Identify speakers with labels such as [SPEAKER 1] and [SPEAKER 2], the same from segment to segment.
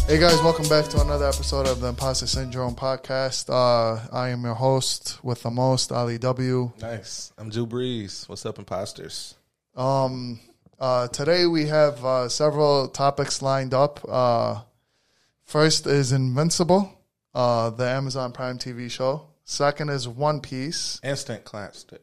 [SPEAKER 1] Hey guys, welcome back to another episode of the Imposter Syndrome podcast. I am your host with the most, Ali W.
[SPEAKER 2] Nice. I'm Drew Breeze. What's up, imposters?
[SPEAKER 1] Today we have several topics lined up. First is Invincible, the Amazon Prime TV show. Second is One Piece.
[SPEAKER 2] Instant classic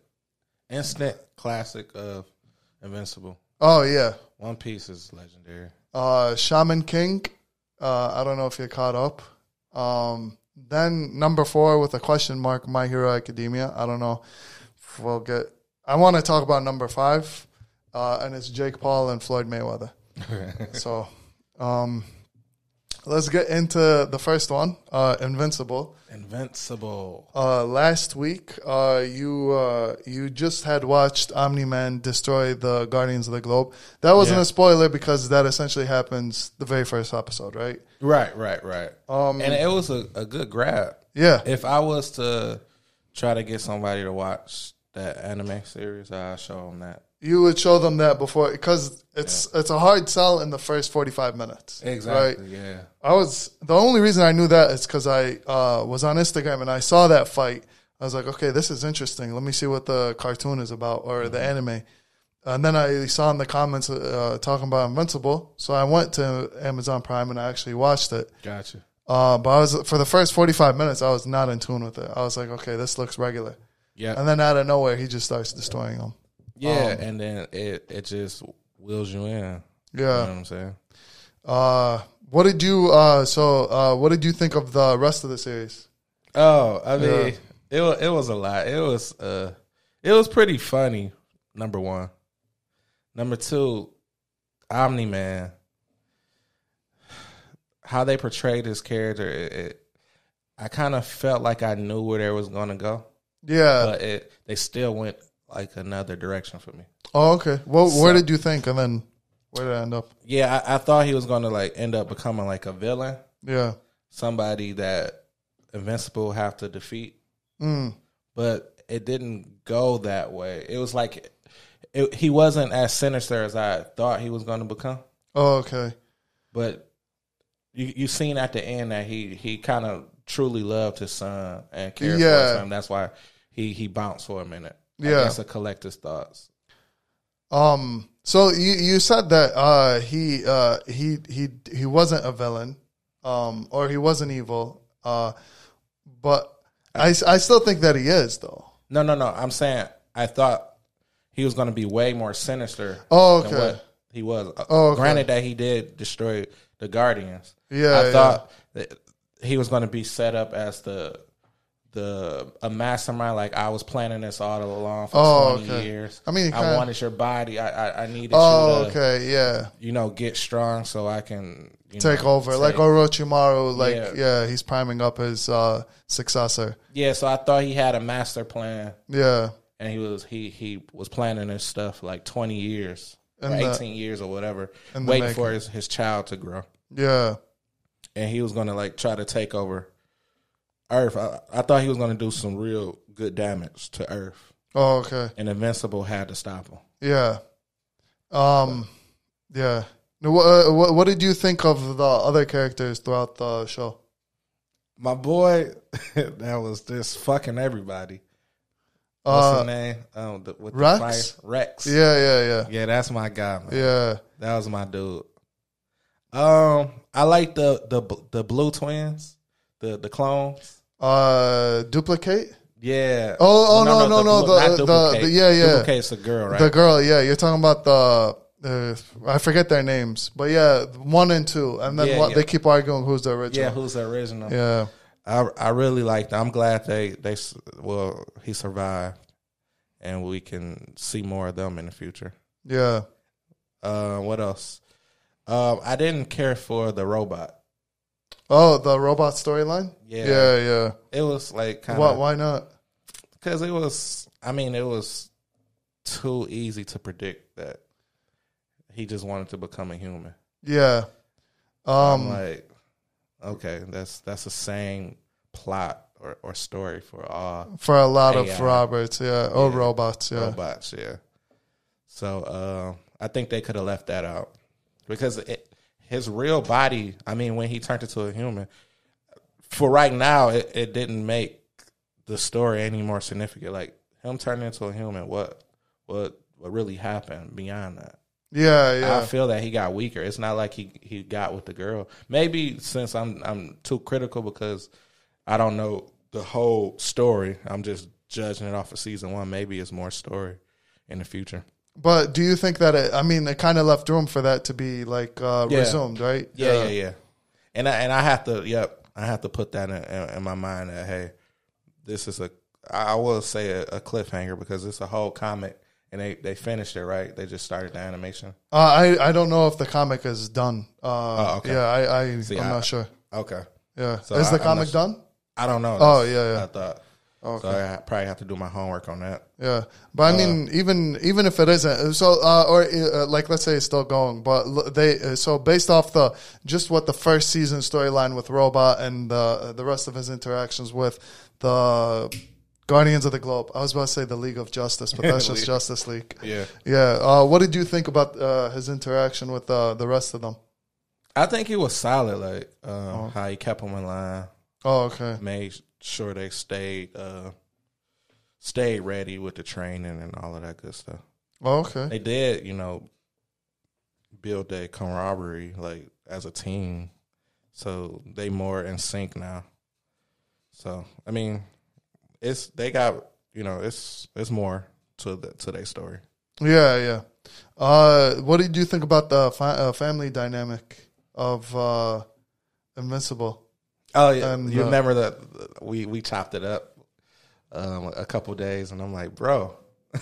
[SPEAKER 2] of Invincible.
[SPEAKER 1] Oh yeah,
[SPEAKER 2] One Piece is legendary.
[SPEAKER 1] Shaman King. I don't know if you're caught up. Then number 4 with a question mark, My Hero Academia. I don't know if we'll get. I want to talk about number 5, and it's Jake Paul and Floyd Mayweather. So, let's get into the first one, Invincible. Last week, you just had watched Omni-Man destroy the Guardians of the Globe. That wasn't a spoiler because that essentially happens the very first episode, right?
[SPEAKER 2] Right. And it was a good grab.
[SPEAKER 1] Yeah.
[SPEAKER 2] If I was to try to get somebody to watch that anime series, I'll show them that.
[SPEAKER 1] You would show them that before because it's a hard sell in the first 45 minutes.
[SPEAKER 2] Exactly.
[SPEAKER 1] Right?
[SPEAKER 2] Yeah.
[SPEAKER 1] The only reason I knew that is because I was on Instagram and I saw that fight. I was like, okay, this is interesting. Let me see what the cartoon is about or the anime. And then I saw in the comments talking about Invincible, so I went to Amazon Prime and I actually watched it.
[SPEAKER 2] Gotcha.
[SPEAKER 1] But for the first 45 minutes, I was not in tune with it. I was like, okay, this looks regular.
[SPEAKER 2] Yeah.
[SPEAKER 1] And then out of nowhere, he just starts destroying them.
[SPEAKER 2] Yeah, and then it just wheels you in.
[SPEAKER 1] Yeah.
[SPEAKER 2] You know what I'm saying?
[SPEAKER 1] What did you what did you think of the rest of the series?
[SPEAKER 2] Oh, I mean, it was a lot. It was pretty funny. Number 1, number 2, Omni-Man. How they portrayed his character, I kind of felt like I knew where they was going to go.
[SPEAKER 1] Yeah,
[SPEAKER 2] but they still went like another direction for me.
[SPEAKER 1] Oh, okay. Well, where did you think, and then where did it end up?
[SPEAKER 2] Yeah, I thought he was going to like end up becoming like a villain.
[SPEAKER 1] Yeah,
[SPEAKER 2] somebody that Invincible have to defeat. But it didn't go that way. It was like he wasn't as sinister as I thought he was going to become.
[SPEAKER 1] Oh, okay.
[SPEAKER 2] But you seen at the end that he kind of truly loved his son and cared for him. That's why he bounced for a minute. I guess to collect his thoughts.
[SPEAKER 1] So you said that he wasn't a villain, or he wasn't evil. But I still think that he is though.
[SPEAKER 2] No. I'm saying I thought he was going to be way more sinister.
[SPEAKER 1] Oh, okay.
[SPEAKER 2] Than what he was.
[SPEAKER 1] Oh, okay.
[SPEAKER 2] Granted that he did destroy the Guardians.
[SPEAKER 1] Yeah,
[SPEAKER 2] I thought that he was going to be set up as a mastermind. Like I was planning this all along for 20 years. I mean, I wanted your body. I needed you to.
[SPEAKER 1] Okay, yeah.
[SPEAKER 2] Get strong so I can
[SPEAKER 1] take over. Like Orochimaru. He's priming up his successor.
[SPEAKER 2] Yeah, so I thought he had a master plan.
[SPEAKER 1] Yeah,
[SPEAKER 2] and he was planning this stuff like 20 years or 18 years or whatever, waiting for his child to grow.
[SPEAKER 1] Yeah,
[SPEAKER 2] and he was going to like try to take over Earth. I thought he was going to do some real good damage to Earth.
[SPEAKER 1] Oh, okay.
[SPEAKER 2] And Invincible had to stop him.
[SPEAKER 1] Yeah. Yeah. What did you think of the other characters throughout the show?
[SPEAKER 2] My boy, that was just fucking everybody. What's his name? With
[SPEAKER 1] Rex?
[SPEAKER 2] The Rex.
[SPEAKER 1] Yeah.
[SPEAKER 2] Yeah, that's my guy, man.
[SPEAKER 1] Yeah.
[SPEAKER 2] That was my dude. I like the blue twins. The clones.
[SPEAKER 1] Duplicate?
[SPEAKER 2] Yeah.
[SPEAKER 1] No.
[SPEAKER 2] Not Duplicate.
[SPEAKER 1] Duplicate's
[SPEAKER 2] a girl, right?
[SPEAKER 1] The girl, yeah. You're talking about I forget their names, but 1 and 2, and then they keep arguing who's the original.
[SPEAKER 2] Yeah, who's the original?
[SPEAKER 1] Yeah.
[SPEAKER 2] I really like that. I'm glad he survived, and we can see more of them in the future.
[SPEAKER 1] Yeah.
[SPEAKER 2] What else? I didn't care for the robot.
[SPEAKER 1] Oh, the robot storyline? Yeah.
[SPEAKER 2] It was like kind of...
[SPEAKER 1] Why not?
[SPEAKER 2] Because it was too easy to predict that he just wanted to become a human.
[SPEAKER 1] Yeah.
[SPEAKER 2] I'm like, okay, that's the same plot or story for
[SPEAKER 1] a lot AI. Of robots, robots, yeah.
[SPEAKER 2] Robots, yeah. So I think they could have left that out because his real body, I mean, when he turned into a human, for right now, it didn't make the story any more significant. Like him turning into a human, what really happened beyond that?
[SPEAKER 1] Yeah.
[SPEAKER 2] I feel that he got weaker. It's not like he got with the girl. Maybe since I'm too critical because I don't know the whole story. I'm just judging it off of season 1. Maybe it's more story in the future.
[SPEAKER 1] But do you think that it kind of left room for that to be like resumed, right?
[SPEAKER 2] Yeah. And I have to put that in my mind that, hey, this is I will say a cliffhanger because it's a whole comic and they finished it, right? They just started the animation.
[SPEAKER 1] I don't know if the comic is done.
[SPEAKER 2] Okay.
[SPEAKER 1] Yeah, I'm not sure.
[SPEAKER 2] Okay.
[SPEAKER 1] Yeah. So is the comic done?
[SPEAKER 2] I don't know.
[SPEAKER 1] Oh, yeah.
[SPEAKER 2] I thought.
[SPEAKER 1] Okay.
[SPEAKER 2] So I probably have to do my homework on that.
[SPEAKER 1] Yeah, but I mean, even if it isn't, so like let's say it's still going, but so based off just what the first season storyline with Robot and the rest of his interactions with the Guardians of the Globe, I was about to say the League of Justice, but that's just Justice League. Yeah. What did you think about his interaction with the rest of them?
[SPEAKER 2] I think he was solid, like how he kept them in line.
[SPEAKER 1] Oh, okay.
[SPEAKER 2] Made sure they stayed ready with the training and all of that good stuff.
[SPEAKER 1] Oh, okay.
[SPEAKER 2] They did, build their camaraderie like as a team, so they more in sync now. So I mean, it's more to their story.
[SPEAKER 1] Yeah. What did you think about the family dynamic of Invincible?
[SPEAKER 2] Oh yeah, and, you remember that we chopped it up a couple of days, and I'm like, bro,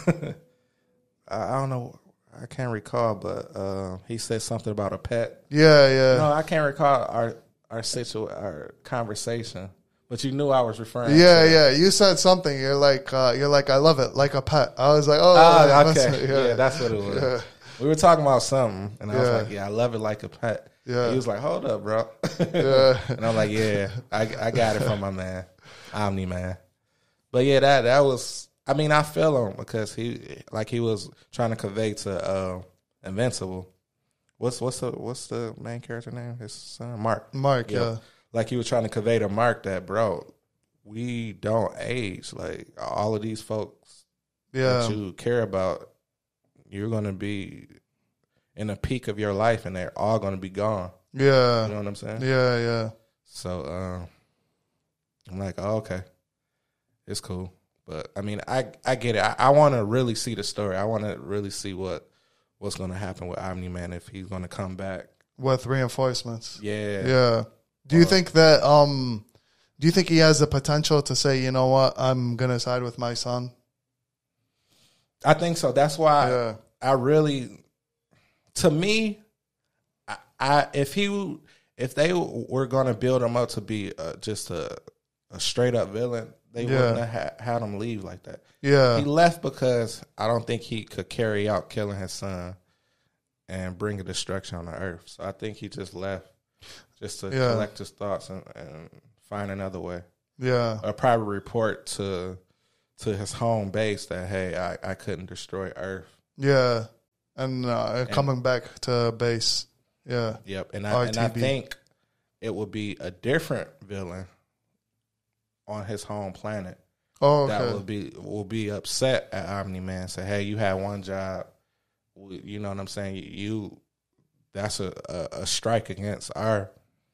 [SPEAKER 2] I don't know, I can't recall, but he said something about a pet.
[SPEAKER 1] Yeah.
[SPEAKER 2] No, I can't recall our conversation, but you knew I was referring.
[SPEAKER 1] Yeah. You said something. You're like, I love it, like a pet. I was like, oh,
[SPEAKER 2] okay, yeah, that's what it was. Yeah. We were talking about something, and I was like, yeah, I love it like a pet. Yeah. He was like, hold up, bro. Yeah. And I'm like, yeah, I got it from my man, Omni-Man. But yeah, that was, I mean, I feel him because he was trying to convey to Invincible. What's the main character name? His son, Mark.
[SPEAKER 1] Mark, yeah.
[SPEAKER 2] Like he was trying to convey to Mark that, bro, we don't age. Like all of these folks that you care about, you're going to be in the peak of your life, and they're all going to be gone.
[SPEAKER 1] Yeah.
[SPEAKER 2] You know what I'm saying?
[SPEAKER 1] Yeah. So
[SPEAKER 2] I'm like, oh, okay. It's cool. But, I mean, I get it. I want to really see the story. I want to really see what's going to happen with Omni-Man if he's going to come back.
[SPEAKER 1] With reinforcements.
[SPEAKER 2] Yeah.
[SPEAKER 1] Do you think that do you think he has the potential to say, you know what, I'm going to side with my son?
[SPEAKER 2] I think so. That's why I really, to me, if they were going to build him up to be just a straight up villain, they wouldn't have had him leave like that.
[SPEAKER 1] Yeah,
[SPEAKER 2] he left because I don't think he could carry out killing his son and bring a destruction on the earth. So I think he just left just to collect his thoughts and find another way.
[SPEAKER 1] Yeah,
[SPEAKER 2] a private report to his home base that, hey, I couldn't destroy Earth.
[SPEAKER 1] Yeah, and coming back to base. Yeah.
[SPEAKER 2] Yep, and I think it would be a different villain on his home planet.
[SPEAKER 1] Oh, okay.
[SPEAKER 2] That will be upset at Omni-Man. Say, hey, you had one job. You know what I'm saying? That's a strike against our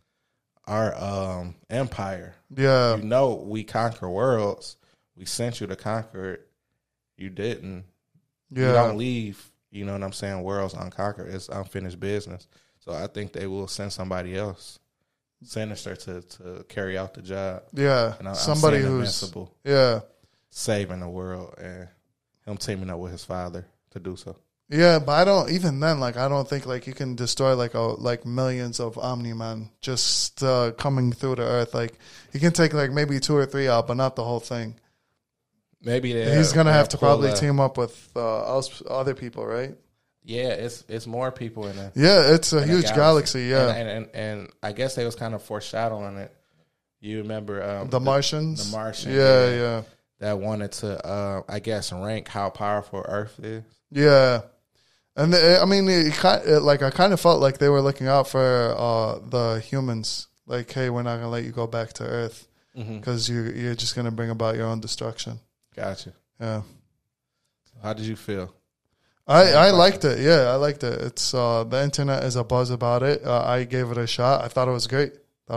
[SPEAKER 2] empire.
[SPEAKER 1] Yeah.
[SPEAKER 2] We conquer worlds. We sent you to conquer it. You didn't.
[SPEAKER 1] Yeah.
[SPEAKER 2] You don't leave, you know what I'm saying, worlds unconquered. It's unfinished business. So I think they will send somebody else, Sinister, to carry out the job.
[SPEAKER 1] Yeah.
[SPEAKER 2] And
[SPEAKER 1] somebody who's
[SPEAKER 2] Invincible.
[SPEAKER 1] Yeah.
[SPEAKER 2] Saving the world and him teaming up with his father to do so.
[SPEAKER 1] Yeah, but I don't think you can destroy like millions of Omni-Man just coming through the earth. Like you can take like maybe 2 or 3 out, but not the whole thing.
[SPEAKER 2] Maybe
[SPEAKER 1] he's gonna have to probably team up with other people, right?
[SPEAKER 2] Yeah, it's more people in there.
[SPEAKER 1] Yeah, it's a huge galaxy. Yeah,
[SPEAKER 2] and I guess they was kind of foreshadowing it. You remember
[SPEAKER 1] the Martians?
[SPEAKER 2] The Martians.
[SPEAKER 1] Yeah.
[SPEAKER 2] That wanted to, I guess, rank how powerful Earth is.
[SPEAKER 1] Yeah, And I mean, like I kind of felt like they were looking out for the humans. Like, hey, we're not gonna let you go back to Earth because you're just gonna bring about your own destruction.
[SPEAKER 2] Gotcha.
[SPEAKER 1] Yeah.
[SPEAKER 2] How did you feel?
[SPEAKER 1] I liked it. Yeah, I liked it. It's the internet is abuzz about it. I gave it a shot. I thought it was great.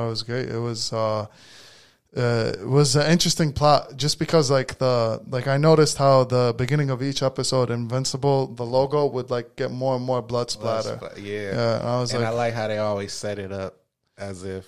[SPEAKER 1] It was an interesting plot just because like I noticed how the beginning of each episode, Invincible, the logo would like get more and more blood splatter.
[SPEAKER 2] Yeah.
[SPEAKER 1] And
[SPEAKER 2] I like how they always set it up as if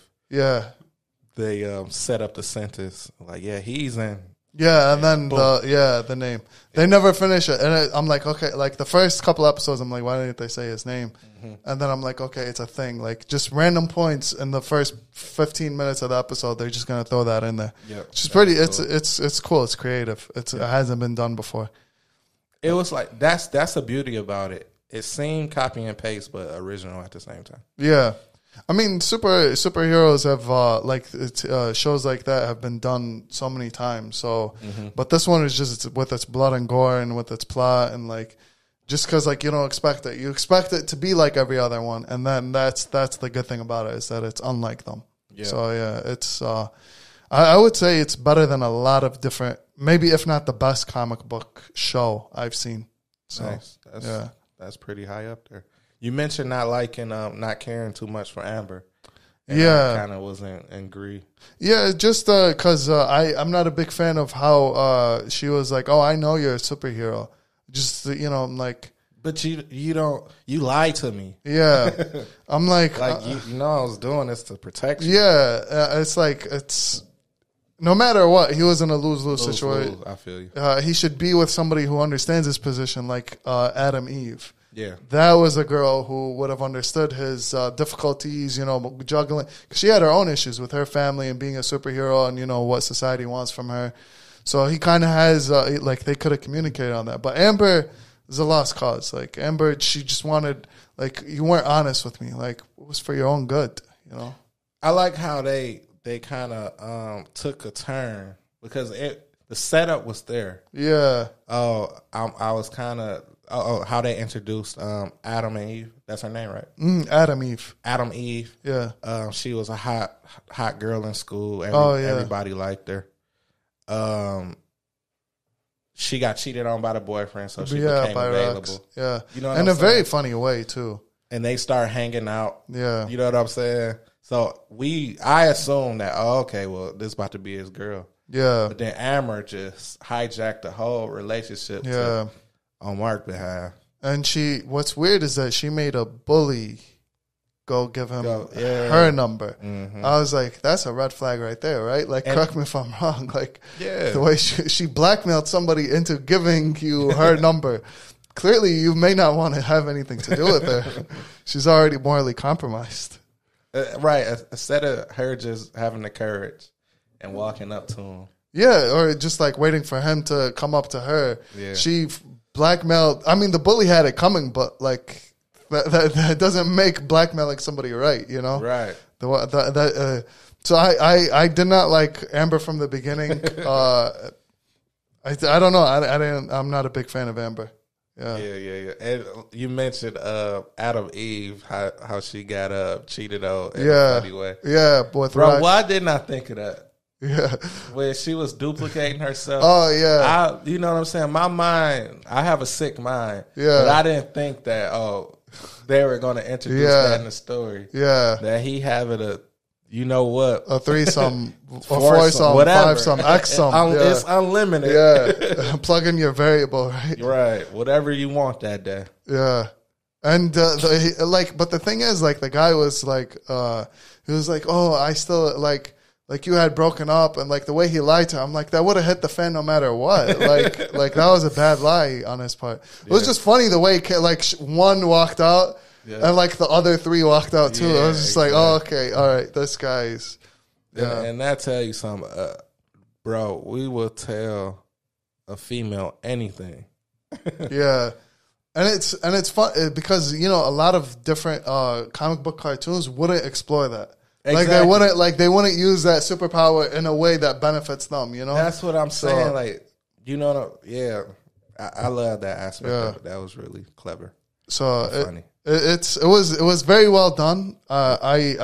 [SPEAKER 2] they set up the sentence like, yeah, he's in.
[SPEAKER 1] Yeah, and then the name. They never finish it. And I'm like, okay, like the first couple episodes, I'm like, why didn't they say his name? And then I'm like, okay, it's a thing. Like just random points in the first 15 minutes of the episode, they're just going to throw that in there. Yeah. Which is pretty, cool. It's cool. It's creative. It hasn't been done before.
[SPEAKER 2] It was like, that's the beauty about it. It seemed copy and paste, but original at the same time.
[SPEAKER 1] Yeah. I mean, superheroes have shows like that have been done so many times. So, but this one is just with its blood and gore and with its plot and like, just because like you don't expect it, you expect it to be like every other one, and then that's the good thing about it is that it's unlike them. Yeah. So yeah, it's I would say it's better than a lot of different, maybe if not the best comic book show I've seen. So
[SPEAKER 2] nice. That's pretty high up there. You mentioned not caring too much for Amber. And I kind of wasn't angry.
[SPEAKER 1] Yeah, just because I'm not a big fan of how she was like, oh, I know you're a superhero. Just, I'm like.
[SPEAKER 2] But you lied to me.
[SPEAKER 1] Yeah. I'm like.
[SPEAKER 2] You know I was doing this to protect you.
[SPEAKER 1] Yeah. It's like, no matter what, he was in a lose-lose situation.
[SPEAKER 2] I feel you.
[SPEAKER 1] He should be with somebody who understands his position, like Adam Eve.
[SPEAKER 2] Yeah,
[SPEAKER 1] that was a girl who would have understood his difficulties, juggling. Cause she had her own issues with her family and being a superhero and, what society wants from her. So he kind of has, they could have communicated on that. But Amber is a lost cause. Like, Amber, she just wanted, you weren't honest with me. Like, it was for your own good,
[SPEAKER 2] I like how they kind of took a turn because the setup was there.
[SPEAKER 1] Yeah.
[SPEAKER 2] Oh, I was kind of... Oh, how they introduced Adam and Eve. That's her name, right?
[SPEAKER 1] Adam Eve.
[SPEAKER 2] Adam Eve.
[SPEAKER 1] Yeah.
[SPEAKER 2] She was a hot girl in school. Everybody liked her. She got cheated on by the boyfriend, so she became available.
[SPEAKER 1] Rex. Yeah. In a very funny way, too.
[SPEAKER 2] And they start hanging out.
[SPEAKER 1] Yeah.
[SPEAKER 2] You know what I'm saying? So I assumed that, this is about to be his girl.
[SPEAKER 1] Yeah.
[SPEAKER 2] But then Amber just hijacked the whole relationship.
[SPEAKER 1] Yeah.
[SPEAKER 2] On Mark's behalf. And
[SPEAKER 1] what's weird is that she made a bully go give him her number. Mm-hmm. I was like, that's a red flag right there, right? Like, correct me if I'm wrong. Like, the way she blackmailed somebody into giving you her number. Clearly, you may not want to have anything to do with her. She's already morally compromised.
[SPEAKER 2] Right. Instead of her just having the courage and walking up to him.
[SPEAKER 1] Yeah, or just like waiting for him to come up to her. Yeah. She blackmailed. I mean, the bully had it coming, but like that doesn't make blackmailing somebody right,
[SPEAKER 2] Right.
[SPEAKER 1] So I did not like Amber from the beginning. I don't know. I'm not a big fan of Amber. Yeah.
[SPEAKER 2] And you mentioned Adam Eve, how she got cheated on in a funny way.
[SPEAKER 1] Yeah,
[SPEAKER 2] bro. Why didn't I think of that?
[SPEAKER 1] Yeah.
[SPEAKER 2] When she was duplicating herself.
[SPEAKER 1] Oh, yeah.
[SPEAKER 2] You know what I'm saying? My mind, I have a sick mind.
[SPEAKER 1] Yeah.
[SPEAKER 2] But I didn't think that, they were going to introduce that in the story.
[SPEAKER 1] Yeah.
[SPEAKER 2] That he having a
[SPEAKER 1] threesome, a foursome, whatever. 5-some, X-some.
[SPEAKER 2] It's unlimited.
[SPEAKER 1] Yeah. Plug in your variable, right?
[SPEAKER 2] Right. Whatever you want that day.
[SPEAKER 1] Yeah. And but the thing is, like, the guy was like, he was like, oh, I still like you had broken up, and like the way he lied to her, I'm like, that would have hit the fan no matter what. Like that was a bad lie on his part. It was just funny the way one walked out and like the other 3 walked out too. I was just like, oh, okay, all right, this guy's.
[SPEAKER 2] Yeah. And that tell you something, bro. We will tell a female anything.
[SPEAKER 1] Yeah. And it's fun because a lot of different comic book cartoons wouldn't explore that.
[SPEAKER 2] Exactly.
[SPEAKER 1] Like they wouldn't use that superpower in a way that benefits them,
[SPEAKER 2] That's what I'm saying. I love that aspect of it. That was really clever.
[SPEAKER 1] So
[SPEAKER 2] Funny.
[SPEAKER 1] it was very well done. I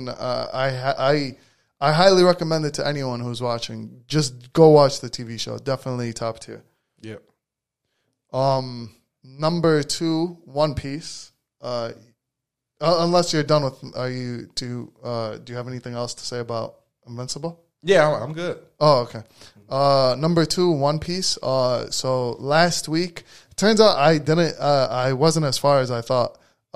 [SPEAKER 1] highly recommend it to anyone who's watching. Just go watch the TV show. Definitely top tier.
[SPEAKER 2] Yep.
[SPEAKER 1] Number 2, One Piece. Unless you're done with, do you have anything else to say about Invincible?
[SPEAKER 2] Yeah, I'm good.
[SPEAKER 1] Oh, okay. Number 2, One Piece. So last week, turns out I wasn't as far as I thought.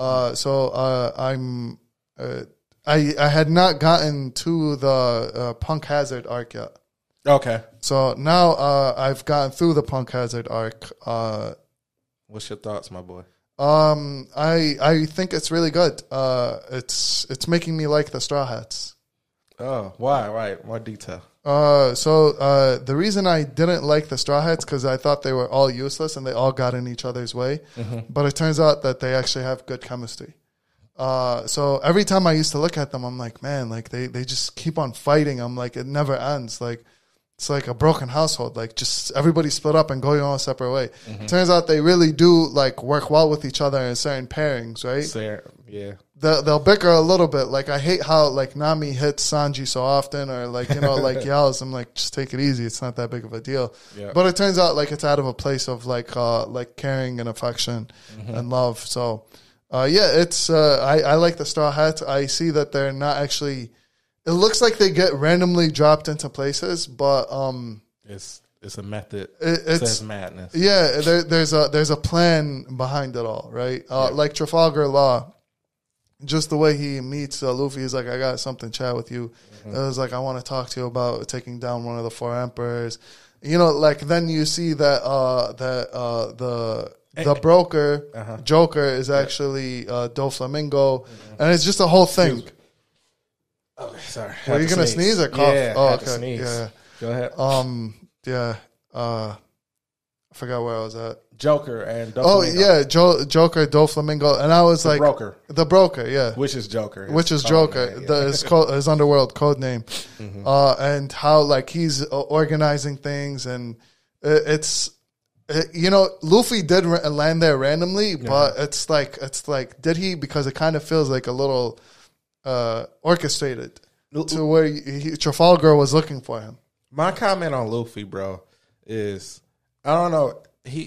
[SPEAKER 1] I had not gotten to the Punk Hazard arc yet.
[SPEAKER 2] Okay.
[SPEAKER 1] So now I've gotten through the Punk Hazard arc.
[SPEAKER 2] What's your thoughts, my boy?
[SPEAKER 1] I think it's really good. It's making me like the Straw Hats.
[SPEAKER 2] Oh, why? Right. More detail.
[SPEAKER 1] So the reason I didn't like the Straw Hats because I thought they were all useless and they all got in each other's way. Mm-hmm. But it turns out that they actually have good chemistry. So every time I used to look at them, I'm like, man, like they just keep on fighting. I'm like, it never ends. Like it's like a broken household. Like just everybody split up and go your own separate way. Mm-hmm. Turns out they really do like work well with each other in certain pairings, right?
[SPEAKER 2] Yeah.
[SPEAKER 1] They'll bicker a little bit. Like I hate how like Nami hits Sanji so often, or like like yells. I'm like, just take it easy. It's not that big of a deal. Yeah. But it turns out like it's out of a place of like caring and affection and love. So it's I like the Straw Hats. I see that they're not actually. It looks like they get randomly dropped into places, but
[SPEAKER 2] it's a method. It's madness.
[SPEAKER 1] Yeah, there's a plan behind it all, right? Like Trafalgar Law. Just the way he meets Luffy, he's like, I got something to chat with you. Mm-hmm. It was like, I want to talk to you about taking down one of the 4 emperors. Like then you see that the broker, Joker, is actually Doflamingo, and it's just a whole thing.
[SPEAKER 2] Okay, sorry.
[SPEAKER 1] Were you gonna sneeze or cough?
[SPEAKER 2] Yeah,
[SPEAKER 1] okay.
[SPEAKER 2] Sneeze.
[SPEAKER 1] Yeah.
[SPEAKER 2] Go ahead.
[SPEAKER 1] Yeah. I forgot where I was at.
[SPEAKER 2] Joker and Doflamingo.
[SPEAKER 1] Oh yeah, Joker, Doflamingo, and I was the broker, yeah,
[SPEAKER 2] which is Joker,
[SPEAKER 1] his underworld code name, and how like he's organizing things, and Luffy did land there randomly, but it's like did he? Because it kind of feels like a little orchestrated to where Trafalgar was looking for him.
[SPEAKER 2] My comment on Luffy, bro, is I don't know.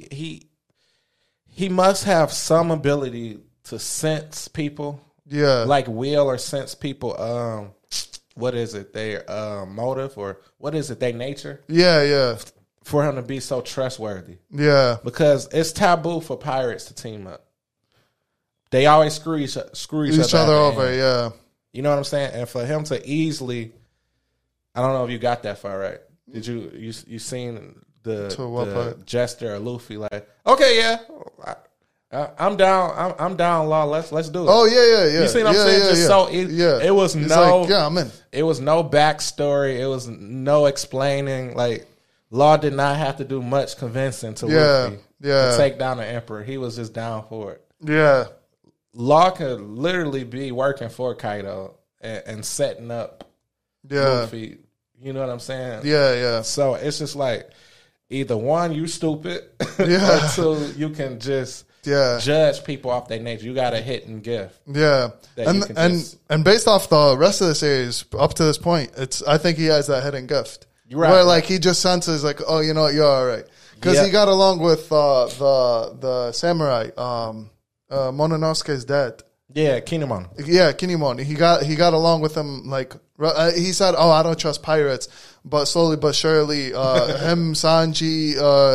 [SPEAKER 2] He must have some ability to sense people. Yeah. Like will or sense people what is it, their motive or what is it, their nature?
[SPEAKER 1] Yeah.
[SPEAKER 2] For him to be so trustworthy.
[SPEAKER 1] Yeah.
[SPEAKER 2] Because it's taboo for pirates to team up. They always screw each other
[SPEAKER 1] over, yeah.
[SPEAKER 2] You know what I'm saying? And for him to easily, I don't know if you got that far right. Did you seen the Jester or Luffy like, okay, yeah, I'm down. I'm down, Law. Let's do it.
[SPEAKER 1] Oh yeah.
[SPEAKER 2] You see what I'm saying? Just so easy. Yeah. It was
[SPEAKER 1] I'm in.
[SPEAKER 2] It was no backstory. It was no explaining. Like Law did not have to do much convincing to Luffy to take down the Emperor. He was just down for it.
[SPEAKER 1] Yeah.
[SPEAKER 2] Law could literally be working for Kaido and setting up Luffy. You know what I'm saying?
[SPEAKER 1] Yeah.
[SPEAKER 2] So it's just like either one, you stupid, or two, you can just judge people off their nature. You got a hidden gift.
[SPEAKER 1] Yeah, and based off the rest of the series up to this point, I think he has that hidden gift.
[SPEAKER 2] You're right.
[SPEAKER 1] Where like he just senses like, oh, you know what, you're all right, because he got along with the samurai. Mononosuke's dad.
[SPEAKER 2] Yeah, Kinemon.
[SPEAKER 1] Yeah, Kinemon. He got along with him. Like he said, "Oh, I don't trust pirates," but slowly but surely, him, Sanji,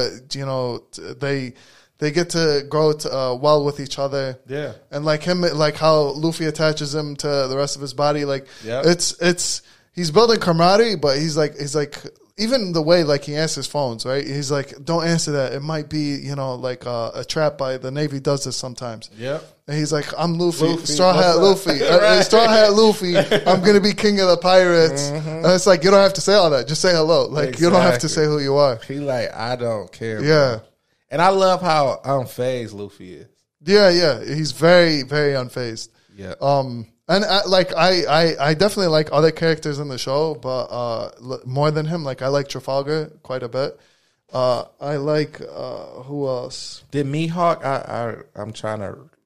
[SPEAKER 1] they get to grow well with each other.
[SPEAKER 2] Yeah,
[SPEAKER 1] and like him, like how Luffy attaches him to the rest of his body. Like it's he's building camaraderie, but he's like. Even the way like he answers phones, right? He's like, "Don't answer that. It might be, like a trap by the Navy does this sometimes."
[SPEAKER 2] Yep.
[SPEAKER 1] And he's like, "I'm Luffy. Straw Hat Luffy. Straw Hat Luffy. I'm gonna be king of the pirates." Mm-hmm. And it's like you don't have to say all that. Just say hello. Like you don't have to say who you are.
[SPEAKER 2] He like, I don't care.
[SPEAKER 1] Yeah.
[SPEAKER 2] Bro. And I love how unfazed Luffy is.
[SPEAKER 1] Yeah. He's very, very unfazed.
[SPEAKER 2] Yeah.
[SPEAKER 1] And I definitely like other characters in the show, but more than him, like I like Trafalgar quite a bit. I like who else?
[SPEAKER 2] Did Mihawk? I'm trying to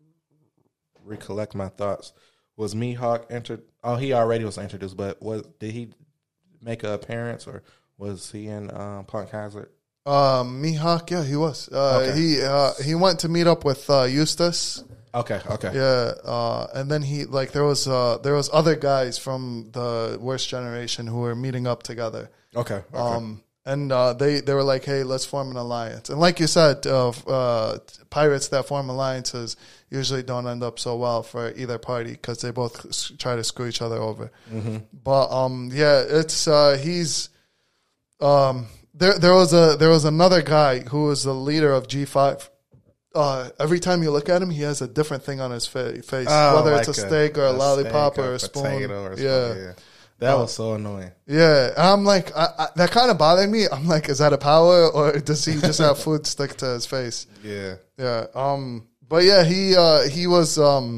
[SPEAKER 2] recollect my thoughts. Was Mihawk entered? Oh, he already was introduced, but did he make an appearance or was he in Punk Hazard?
[SPEAKER 1] Mihawk, yeah, he was. He went to meet up with Eustace.
[SPEAKER 2] Okay.
[SPEAKER 1] Yeah, and then there was other guys from the Worst Generation who were meeting up together.
[SPEAKER 2] Okay.
[SPEAKER 1] And they were like, hey, let's form an alliance. And like you said, pirates that form alliances usually don't end up so well for either party because they both try to screw each other over. Mm-hmm. But yeah, it's he's there was another guy who was the leader of G5. Every time you look at him, he has a different thing on his face, whether
[SPEAKER 2] like
[SPEAKER 1] it's a steak or a lollipop or a spoon.
[SPEAKER 2] Yeah. That was so annoying.
[SPEAKER 1] Yeah, and I'm like, that kind of bothered me. I'm like, is that a power or does he just have food stick to his face?
[SPEAKER 2] Yeah.
[SPEAKER 1] But yeah, he was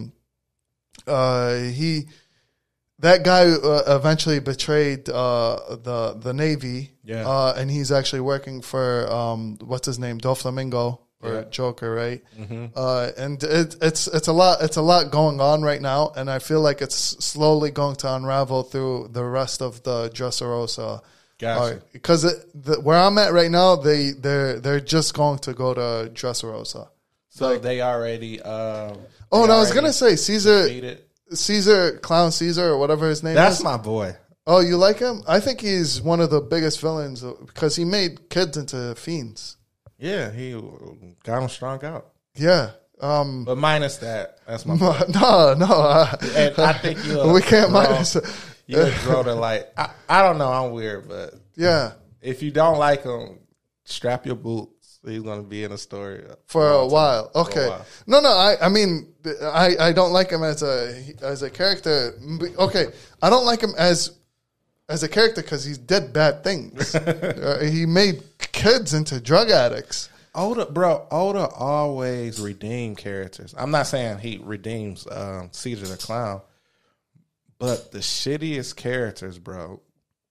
[SPEAKER 1] that guy eventually betrayed the Navy.
[SPEAKER 2] Yeah.
[SPEAKER 1] And he's actually working for what's his name, Doflamingo. Or Joker, right? Mm-hmm. And it's a lot going on right now, and I feel like it's slowly going to unravel through the rest of the Dressrosa.
[SPEAKER 2] Gotcha.
[SPEAKER 1] Because where I'm at right now, they're just going to go to Dressrosa.
[SPEAKER 2] So they already.
[SPEAKER 1] I was gonna say Clown Caesar, or whatever his name is.
[SPEAKER 2] That's my boy.
[SPEAKER 1] Oh, you like him? I think he's one of the biggest villains because he made kids into fiends.
[SPEAKER 2] Yeah, he got him strung out.
[SPEAKER 1] Yeah.
[SPEAKER 2] But minus that. That's my point.
[SPEAKER 1] No.
[SPEAKER 2] And I think
[SPEAKER 1] we can't minus it.
[SPEAKER 2] You'll grow to like, I don't know, I'm weird, but
[SPEAKER 1] yeah.
[SPEAKER 2] If you don't like him, strap your boots. He's going to be in a story.
[SPEAKER 1] For a while. Okay. No, I mean, I don't like him as a character. Okay. I don't like him as a character because he did bad things. He made kids into drug addicts.
[SPEAKER 2] Oda always redeem characters. I'm not saying he redeems Caesar the Clown, but the shittiest characters, bro,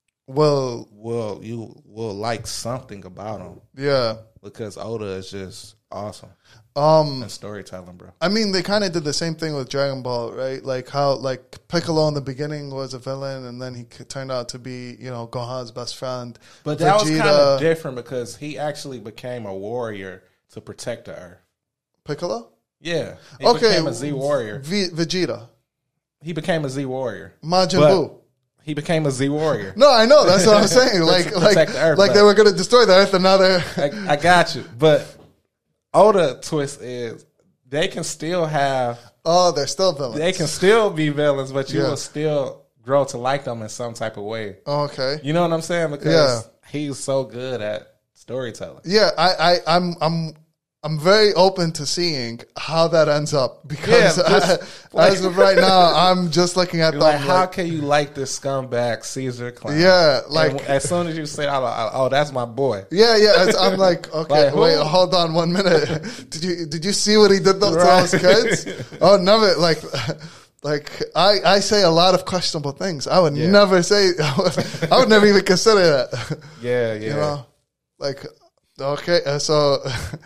[SPEAKER 2] you will like something about them.
[SPEAKER 1] Yeah.
[SPEAKER 2] Because Oda is just awesome. And storytelling, bro.
[SPEAKER 1] I mean, they kind of did the same thing with Dragon Ball, right? Like how Piccolo in the beginning was a villain, and then he turned out to be, Gohan's best friend.
[SPEAKER 2] But that was kind of different because he actually became a warrior to protect the Earth.
[SPEAKER 1] Piccolo?
[SPEAKER 2] Yeah. He became a Z warrior.
[SPEAKER 1] Vegeta.
[SPEAKER 2] He became a Z warrior.
[SPEAKER 1] Majin Buu.
[SPEAKER 2] He became a Z warrior.
[SPEAKER 1] No, I know. That's what I'm saying.
[SPEAKER 2] Protect the Earth,
[SPEAKER 1] they were going to destroy the Earth, and now they're...
[SPEAKER 2] I got you. But Oda twist is they can still have...
[SPEAKER 1] Oh, they're still villains.
[SPEAKER 2] They can still be villains, but you will still grow to like them in some type of way.
[SPEAKER 1] Oh, okay.
[SPEAKER 2] You know what I'm saying? Because he's so good at storytelling.
[SPEAKER 1] Yeah, I'm very open to seeing how that ends up because as of right now, I'm just looking at them
[SPEAKER 2] like, how can you like this scumbag Caesar Clown?
[SPEAKER 1] Yeah,
[SPEAKER 2] and as soon as you say, "Oh, that's my boy."
[SPEAKER 1] Yeah. I'm like, okay, wait, hold on 1 minute. Did you see what he did to those kids? Oh, never. Like I say a lot of questionable things. I would never say. I would never even consider that.
[SPEAKER 2] Yeah.
[SPEAKER 1] Okay, so.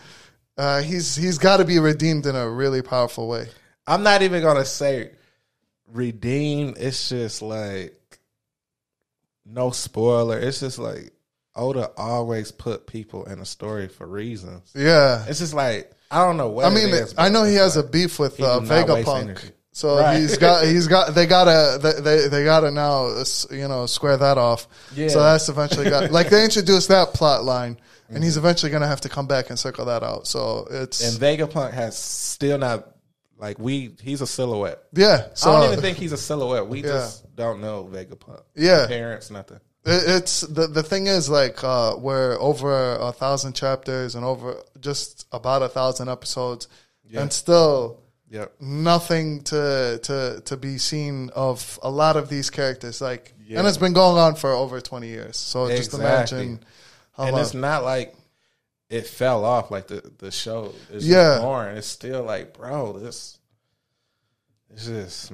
[SPEAKER 1] He's got to be redeemed in a really powerful way.
[SPEAKER 2] I'm not even gonna say redeemed. It's just like no spoiler. It's just like Oda always put people in a story for reasons.
[SPEAKER 1] Yeah,
[SPEAKER 2] it's just like I don't know what.
[SPEAKER 1] I know he has a beef with Vegapunk, so they gotta now square that off. Yeah. So that's eventually they introduced that plot line. And he's eventually going to have to come back and circle that out. So it's...
[SPEAKER 2] And Vegapunk has still not... he's a silhouette.
[SPEAKER 1] Yeah.
[SPEAKER 2] So, I don't even think he's a silhouette. We just don't know Vegapunk.
[SPEAKER 1] Yeah.
[SPEAKER 2] Parents, nothing.
[SPEAKER 1] It's... The thing is, we're over 1,000 chapters and over just about 1,000 episodes. Yeah. And still...
[SPEAKER 2] Yep.
[SPEAKER 1] Nothing to be seen of a lot of these characters. And it's been going on for over 20 years. So just imagine...
[SPEAKER 2] And it's not like it fell off like the show is just boring. It's still like, bro, it's just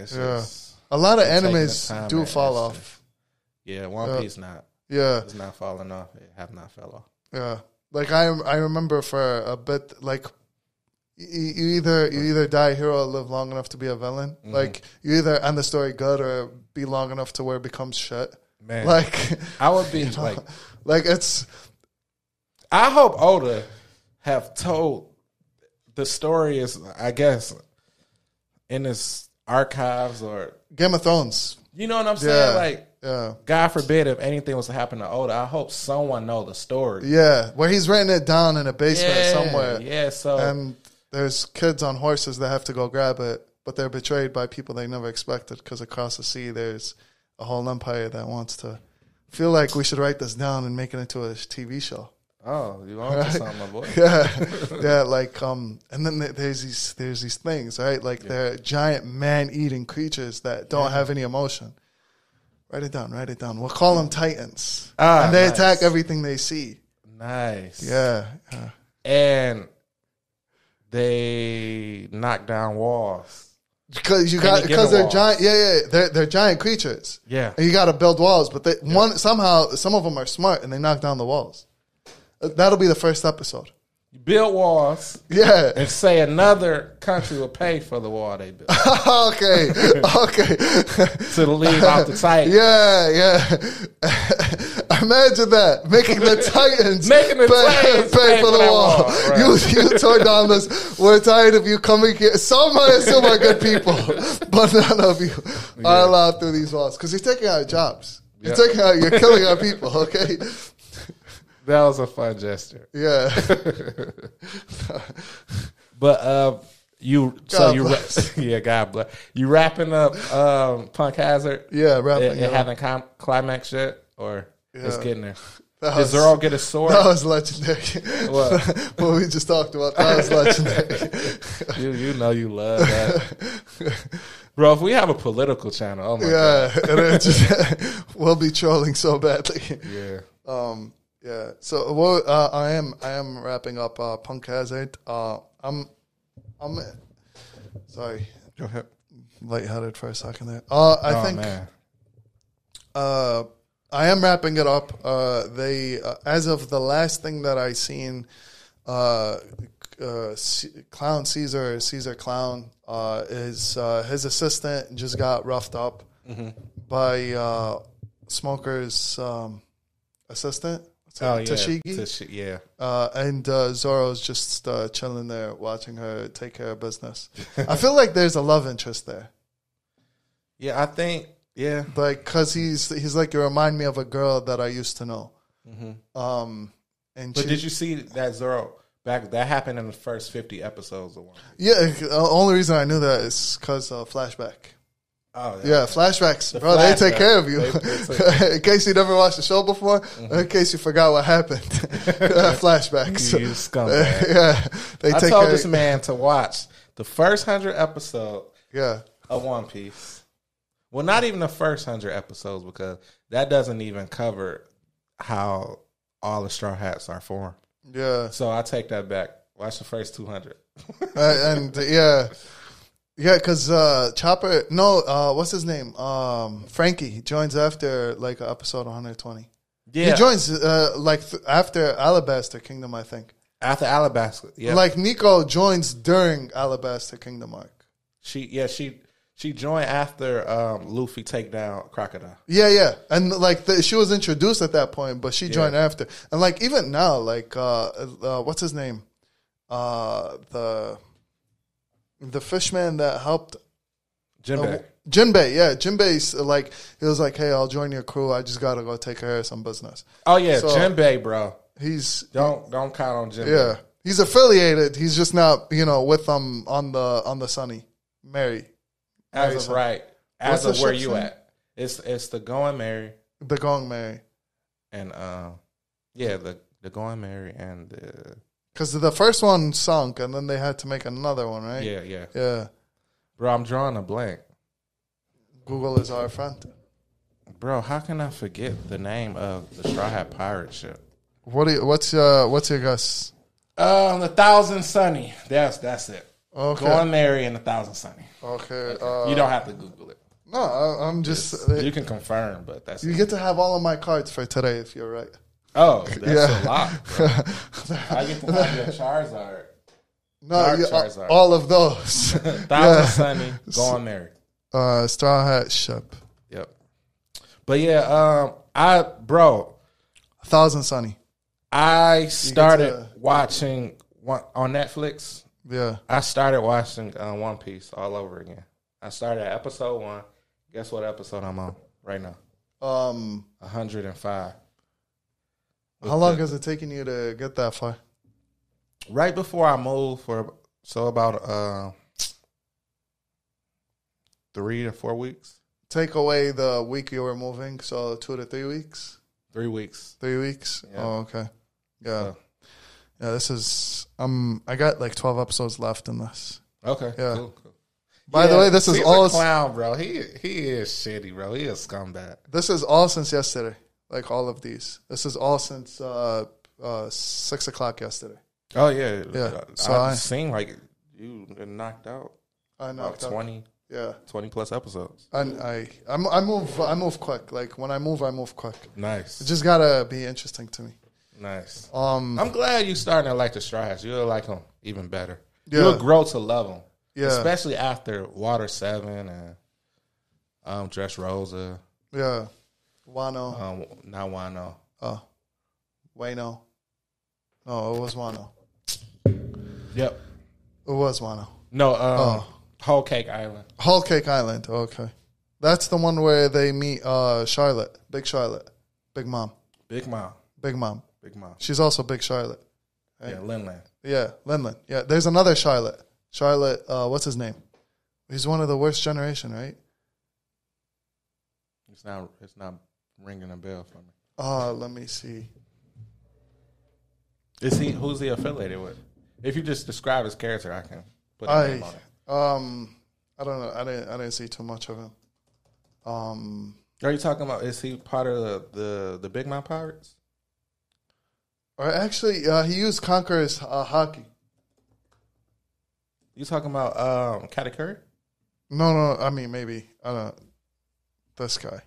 [SPEAKER 1] a lot of animes do fall off.
[SPEAKER 2] Yeah, One Piece not.
[SPEAKER 1] Yeah.
[SPEAKER 2] It's not falling off. It have not fell off.
[SPEAKER 1] Yeah. I remember for a bit you either die a hero or live long enough to be a villain. Mm-hmm. Like you either end the story good or be long enough to where it becomes shit.
[SPEAKER 2] Man,
[SPEAKER 1] like
[SPEAKER 2] I would be
[SPEAKER 1] like it's.
[SPEAKER 2] I hope Oda have told the story is, I guess, in his archives or
[SPEAKER 1] Game of Thrones.
[SPEAKER 2] You know what I'm saying? Like,
[SPEAKER 1] yeah.
[SPEAKER 2] God forbid if anything was to happen to Oda, I hope someone know the story.
[SPEAKER 1] Yeah, where he's written it down in a basement somewhere.
[SPEAKER 2] Yeah, so
[SPEAKER 1] and there's kids on horses that have to go grab it, but they're betrayed by people they never expected because across the sea there's a whole empire that wants to. Feel like we should write this down and make it into a TV show.
[SPEAKER 2] Oh, you want to something, my boy?
[SPEAKER 1] Yeah, like and then there's these things, right? Like they're giant man-eating creatures that don't have any emotion. Write it down. We'll call them Titans, and they attack everything they see.
[SPEAKER 2] Nice.
[SPEAKER 1] Yeah.
[SPEAKER 2] And they knock down walls.
[SPEAKER 1] Because they're giant, they're giant creatures.
[SPEAKER 2] Yeah,
[SPEAKER 1] and you got to build walls, but somehow some of them are smart and they knock down the walls. That'll be the first episode.
[SPEAKER 2] You build walls, and say another country will pay for the wall they built.
[SPEAKER 1] okay.
[SPEAKER 2] To leave out the Titans.
[SPEAKER 1] Yeah. Imagine that, making the Titans pay for the wall. Right. You tore down this. We're tired of you coming here. Some I assume are good people, but none of you are allowed through these walls because you're taking our jobs. You're killing our people. Okay.
[SPEAKER 2] That was a fun gesture.
[SPEAKER 1] Yeah.
[SPEAKER 2] But God bless. You wrapping up Punk Hazard?
[SPEAKER 1] Yeah, wrapping
[SPEAKER 2] it. Having climax yet? Or it's getting there?
[SPEAKER 1] Did
[SPEAKER 2] Zoro get a sword?
[SPEAKER 1] That was legendary. What we just talked about, that was legendary.
[SPEAKER 2] You know you love that. Bro, if we have a political channel, oh my God.
[SPEAKER 1] We'll be trolling so badly.
[SPEAKER 2] Yeah.
[SPEAKER 1] Yeah. So I am wrapping up Punk Hazard. I'm sorry.
[SPEAKER 2] Go ahead.
[SPEAKER 1] Lightheaded for a second there. I think I am wrapping it up. They as of the last thing that I seen, Clown Caesar Clown is his assistant just got roughed up by Smoker's assistant. Tashigi. And Zoro's just chilling there, watching her take care of business. I feel like there's a love interest there.
[SPEAKER 2] Yeah, I think. Yeah,
[SPEAKER 1] like because he's like, you remind me of a girl that I used to know.
[SPEAKER 2] Did you see that Zoro back? That happened in the first 50 episodes of One Piece.
[SPEAKER 1] Yeah, the only reason I knew that is because of flashback.
[SPEAKER 2] Oh
[SPEAKER 1] yeah, flashbacks, bro. They take care of you. In case you never watched the show before, in case you forgot what happened, flashbacks.
[SPEAKER 2] You scumbag. I told this man to watch the first 100 episodes. Of One Piece. Well, not even the first 100 episodes because that doesn't even cover how all the Straw Hats are formed.
[SPEAKER 1] Yeah.
[SPEAKER 2] So I take that back. Watch the first 200.
[SPEAKER 1] Because Chopper, what's his name? Frankie joins after like episode 120. Yeah, he joins after Alabaster Kingdom, I think.
[SPEAKER 2] After Alabaster, yeah.
[SPEAKER 1] Like Nico joins during Alabaster Kingdom arc.
[SPEAKER 2] She joined after Luffy take down Crocodile.
[SPEAKER 1] Yeah, and like she was introduced at that point, but she joined after. And like even now, like what's his name? The fishman that helped
[SPEAKER 2] Jinbei.
[SPEAKER 1] Jinbei's like, he was like, hey, I'll join your crew. I just gotta go take care of some business.
[SPEAKER 2] Oh yeah, so, Jinbei, bro. Don't count on Jinbei.
[SPEAKER 1] Yeah, he's affiliated. He's just not with them on the Sunny Mary.
[SPEAKER 2] As of right, as of where you at? It's the Going Mary.
[SPEAKER 1] The Going Mary.
[SPEAKER 2] And the Going Mary and the.
[SPEAKER 1] Because the first one sunk, and then they had to make another one, right?
[SPEAKER 2] Yeah. Bro, I'm drawing a blank.
[SPEAKER 1] Google is our friend.
[SPEAKER 2] Bro, how can I forget the name of the Straw Hat pirate ship?
[SPEAKER 1] What's your guess?
[SPEAKER 2] The Thousand Sunny. That's it.
[SPEAKER 1] Okay.
[SPEAKER 2] Going Mary and the Thousand Sunny.
[SPEAKER 1] Okay.
[SPEAKER 2] You don't have to Google it.
[SPEAKER 1] No, I'm just.
[SPEAKER 2] You can confirm, but that's.
[SPEAKER 1] You get to have all of my cards for today if you're right.
[SPEAKER 2] Oh, that's a lot, bro. I get to have your Charizard.
[SPEAKER 1] No,
[SPEAKER 2] Dark
[SPEAKER 1] yeah,
[SPEAKER 2] Charizard.
[SPEAKER 1] all of those.
[SPEAKER 2] Thousand Sunny, Gone Mary.
[SPEAKER 1] Straw Hat Ship.
[SPEAKER 2] Yep. But yeah,
[SPEAKER 1] Thousand Sunny.
[SPEAKER 2] I started
[SPEAKER 1] to-
[SPEAKER 2] watching on Netflix.
[SPEAKER 1] Yeah.
[SPEAKER 2] I started watching One Piece all over again. I started at episode 1. Guess what episode I'm on right now? 105.
[SPEAKER 1] How long has it taken you to get that far?
[SPEAKER 2] Right before I moved about 3 to 4 weeks.
[SPEAKER 1] Take away the week you were moving, so 2 to 3 weeks.
[SPEAKER 2] 3 weeks.
[SPEAKER 1] 3 weeks.
[SPEAKER 2] Yeah.
[SPEAKER 1] Oh, okay. Yeah.
[SPEAKER 2] So,
[SPEAKER 1] Yeah. This is. I got like 12 episodes left in this.
[SPEAKER 2] okay.
[SPEAKER 1] Yeah.
[SPEAKER 2] Cool.
[SPEAKER 1] By the way, this is
[SPEAKER 2] he's
[SPEAKER 1] all.
[SPEAKER 2] a clown, bro. He is shitty, bro. He is scumbag.
[SPEAKER 1] This is all since yesterday. Like all of these. This is all since 6 o'clock yesterday.
[SPEAKER 2] Oh yeah.
[SPEAKER 1] Yeah. So
[SPEAKER 2] I've seen like you been knocked out.
[SPEAKER 1] I know.
[SPEAKER 2] About 20
[SPEAKER 1] Yeah.
[SPEAKER 2] 20 plus episodes.
[SPEAKER 1] I move quick. Like when I move quick.
[SPEAKER 2] Nice.
[SPEAKER 1] It just gotta be interesting to me.
[SPEAKER 2] Nice.
[SPEAKER 1] Um.
[SPEAKER 2] I'm glad you starting to like the Straw Hats. You'll like them even better.
[SPEAKER 1] Yeah.
[SPEAKER 2] You'll grow to love them.
[SPEAKER 1] Yeah.
[SPEAKER 2] Especially after Water 7 and Dressrosa.
[SPEAKER 1] Yeah. Wano.
[SPEAKER 2] Not Wano.
[SPEAKER 1] Wano. No, it was Wano.
[SPEAKER 2] Yep.
[SPEAKER 1] It was Wano.
[SPEAKER 2] No, Whole Cake Island.
[SPEAKER 1] Whole Cake Island. Okay. That's the one where they meet Charlotte. Big Charlotte. Big Mom.
[SPEAKER 2] Big Mom.
[SPEAKER 1] Big Mom.
[SPEAKER 2] Big Mom.
[SPEAKER 1] She's also Big Charlotte. Right?
[SPEAKER 2] Yeah, Linland.
[SPEAKER 1] Yeah, Linlin. Yeah, there's another Charlotte. Charlotte, what's his name? He's one of the worst generation, right?
[SPEAKER 2] It's not ringing a bell for me.
[SPEAKER 1] Let me see.
[SPEAKER 2] Who's he affiliated with? If you just describe his character, I can put a name on it.
[SPEAKER 1] I don't know. I didn't see too much of him.
[SPEAKER 2] Are you talking about? Is he part of the Big Mouth Pirates?
[SPEAKER 1] Or actually, he used Conqueror's hockey.
[SPEAKER 2] You talking about Katakuri?
[SPEAKER 1] No. I mean, maybe I don't know. This guy.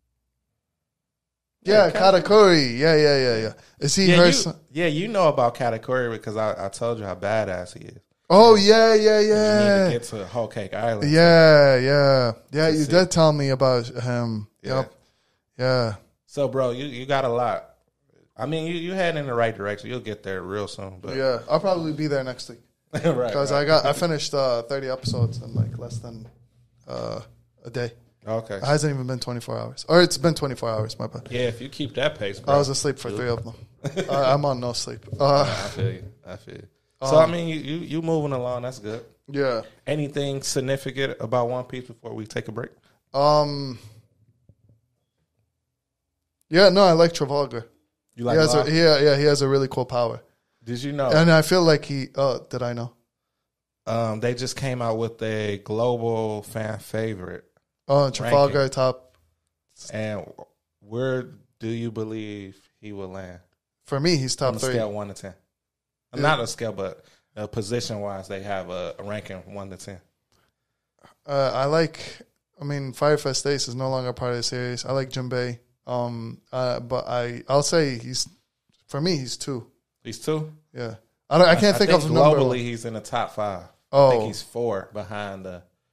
[SPEAKER 1] Yeah, Katakuri. Yeah. Is he her son?
[SPEAKER 2] Yeah, you know about Katakuri because I told you how badass he is.
[SPEAKER 1] Oh yeah.
[SPEAKER 2] You need to get to Whole Cake Island.
[SPEAKER 1] Yeah. You did tell me about him.
[SPEAKER 2] Yeah.
[SPEAKER 1] Yep. Yeah.
[SPEAKER 2] So, bro, you got a lot. I mean, you head in the right direction. You'll get there real soon. But
[SPEAKER 1] Yeah, I'll probably be there next week
[SPEAKER 2] right.
[SPEAKER 1] because I finished 30 episodes in like less than a day.
[SPEAKER 2] Okay.
[SPEAKER 1] It hasn't even been 24 hours, or it's been 24 hours. My bad.
[SPEAKER 2] Yeah, if you keep that pace, bro.
[SPEAKER 1] I was asleep for 3 of them. I'm on no sleep.
[SPEAKER 2] I feel you. So I mean, you moving along. That's good.
[SPEAKER 1] Yeah.
[SPEAKER 2] Anything significant about One Piece before we take a break?
[SPEAKER 1] Yeah. No, I like Trafalgar.
[SPEAKER 2] You like?
[SPEAKER 1] He has a really cool power,
[SPEAKER 2] Did you know?
[SPEAKER 1] and I feel like he. Did I know?
[SPEAKER 2] They just came out with a global fan favorite.
[SPEAKER 1] Oh, Trafalgar
[SPEAKER 2] ranking.
[SPEAKER 1] top.
[SPEAKER 2] And where do you believe he will land?
[SPEAKER 1] For me, he's top
[SPEAKER 2] On a
[SPEAKER 1] 3.
[SPEAKER 2] scale 1 to 10. Not a scale, but position wise, they have a ranking 1 to 10.
[SPEAKER 1] I mean, Fire Fest Ace is no longer part of the series. I like Jinbei. But I'll say for me, he's 2.
[SPEAKER 2] He's 2?
[SPEAKER 1] Yeah. I can't think of a number.
[SPEAKER 2] Globally, he's in the top 5.
[SPEAKER 1] Oh.
[SPEAKER 2] I think he's 4 behind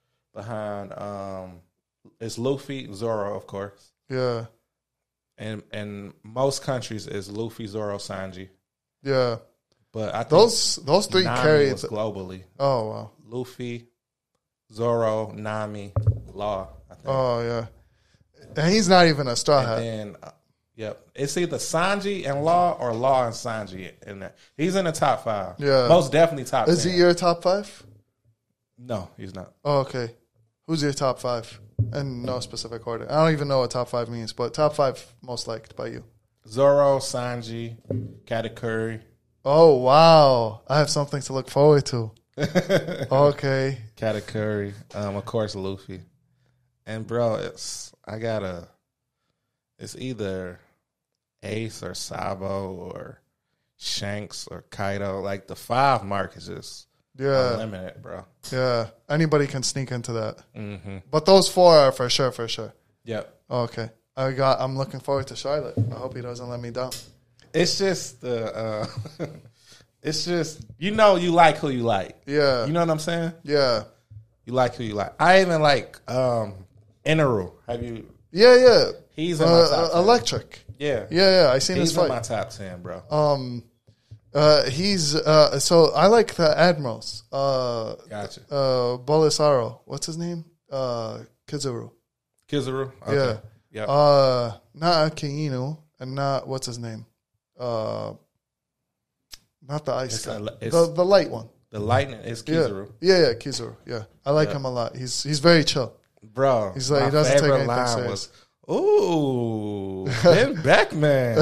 [SPEAKER 2] it's Luffy, Zoro, of course.
[SPEAKER 1] Yeah.
[SPEAKER 2] And in most countries is Luffy, Zoro, Sanji.
[SPEAKER 1] Yeah.
[SPEAKER 2] But I think
[SPEAKER 1] those 3
[SPEAKER 2] Nami
[SPEAKER 1] carry
[SPEAKER 2] was globally.
[SPEAKER 1] Oh wow.
[SPEAKER 2] Luffy, Zoro, Nami, Law, I think.
[SPEAKER 1] Oh yeah. And he's not even a Straw Hat.
[SPEAKER 2] And then, yep, it's either Sanji and Law or Law and Sanji in there. He's in the top 5.
[SPEAKER 1] Yeah.
[SPEAKER 2] Most definitely top 10.
[SPEAKER 1] Is he your top 5?
[SPEAKER 2] No, he's not.
[SPEAKER 1] Oh, okay. Who's your top 5? In no specific order. I don't even know what top 5 means, but top 5 most liked by you.
[SPEAKER 2] Zoro, Sanji, Katakuri.
[SPEAKER 1] Oh wow. I have something to look forward to. Okay.
[SPEAKER 2] Katakuri. Of course, Luffy. And bro, it's either Ace or Sabo or Shanks or Kaido. Like the 5 mark is just unlimited, bro.
[SPEAKER 1] Yeah. Anybody can sneak into that.
[SPEAKER 2] Mm-hmm.
[SPEAKER 1] But those 4 are for sure.
[SPEAKER 2] Yep.
[SPEAKER 1] Okay. I'm looking forward to Charlotte. I hope he doesn't let me down.
[SPEAKER 2] It's just It's just, you know, you like who you like.
[SPEAKER 1] Yeah.
[SPEAKER 2] You know what I'm saying?
[SPEAKER 1] Yeah.
[SPEAKER 2] You like who you like. I even like Inaru. Have you?
[SPEAKER 1] Yeah.
[SPEAKER 2] He's in my top 10.
[SPEAKER 1] Electric.
[SPEAKER 2] Yeah.
[SPEAKER 1] Yeah. I seen his
[SPEAKER 2] He's in
[SPEAKER 1] fight.
[SPEAKER 2] my top 10, bro.
[SPEAKER 1] He's so I like the admirals.
[SPEAKER 2] Gotcha.
[SPEAKER 1] Bolisaro. What's his name? Kizaru.
[SPEAKER 2] Kizaru? Okay.
[SPEAKER 1] Yeah.
[SPEAKER 2] Yep.
[SPEAKER 1] Not Akainu and not what's his name? Not the ice guy. The light one.
[SPEAKER 2] The lightning is Kizaru.
[SPEAKER 1] Yeah, Kizaru. Yeah. I like him a lot. He's very chill.
[SPEAKER 2] Bro,
[SPEAKER 1] He's like, he doesn't take anything
[SPEAKER 2] line
[SPEAKER 1] serious.
[SPEAKER 2] was, "Ooh, Ben Beckman."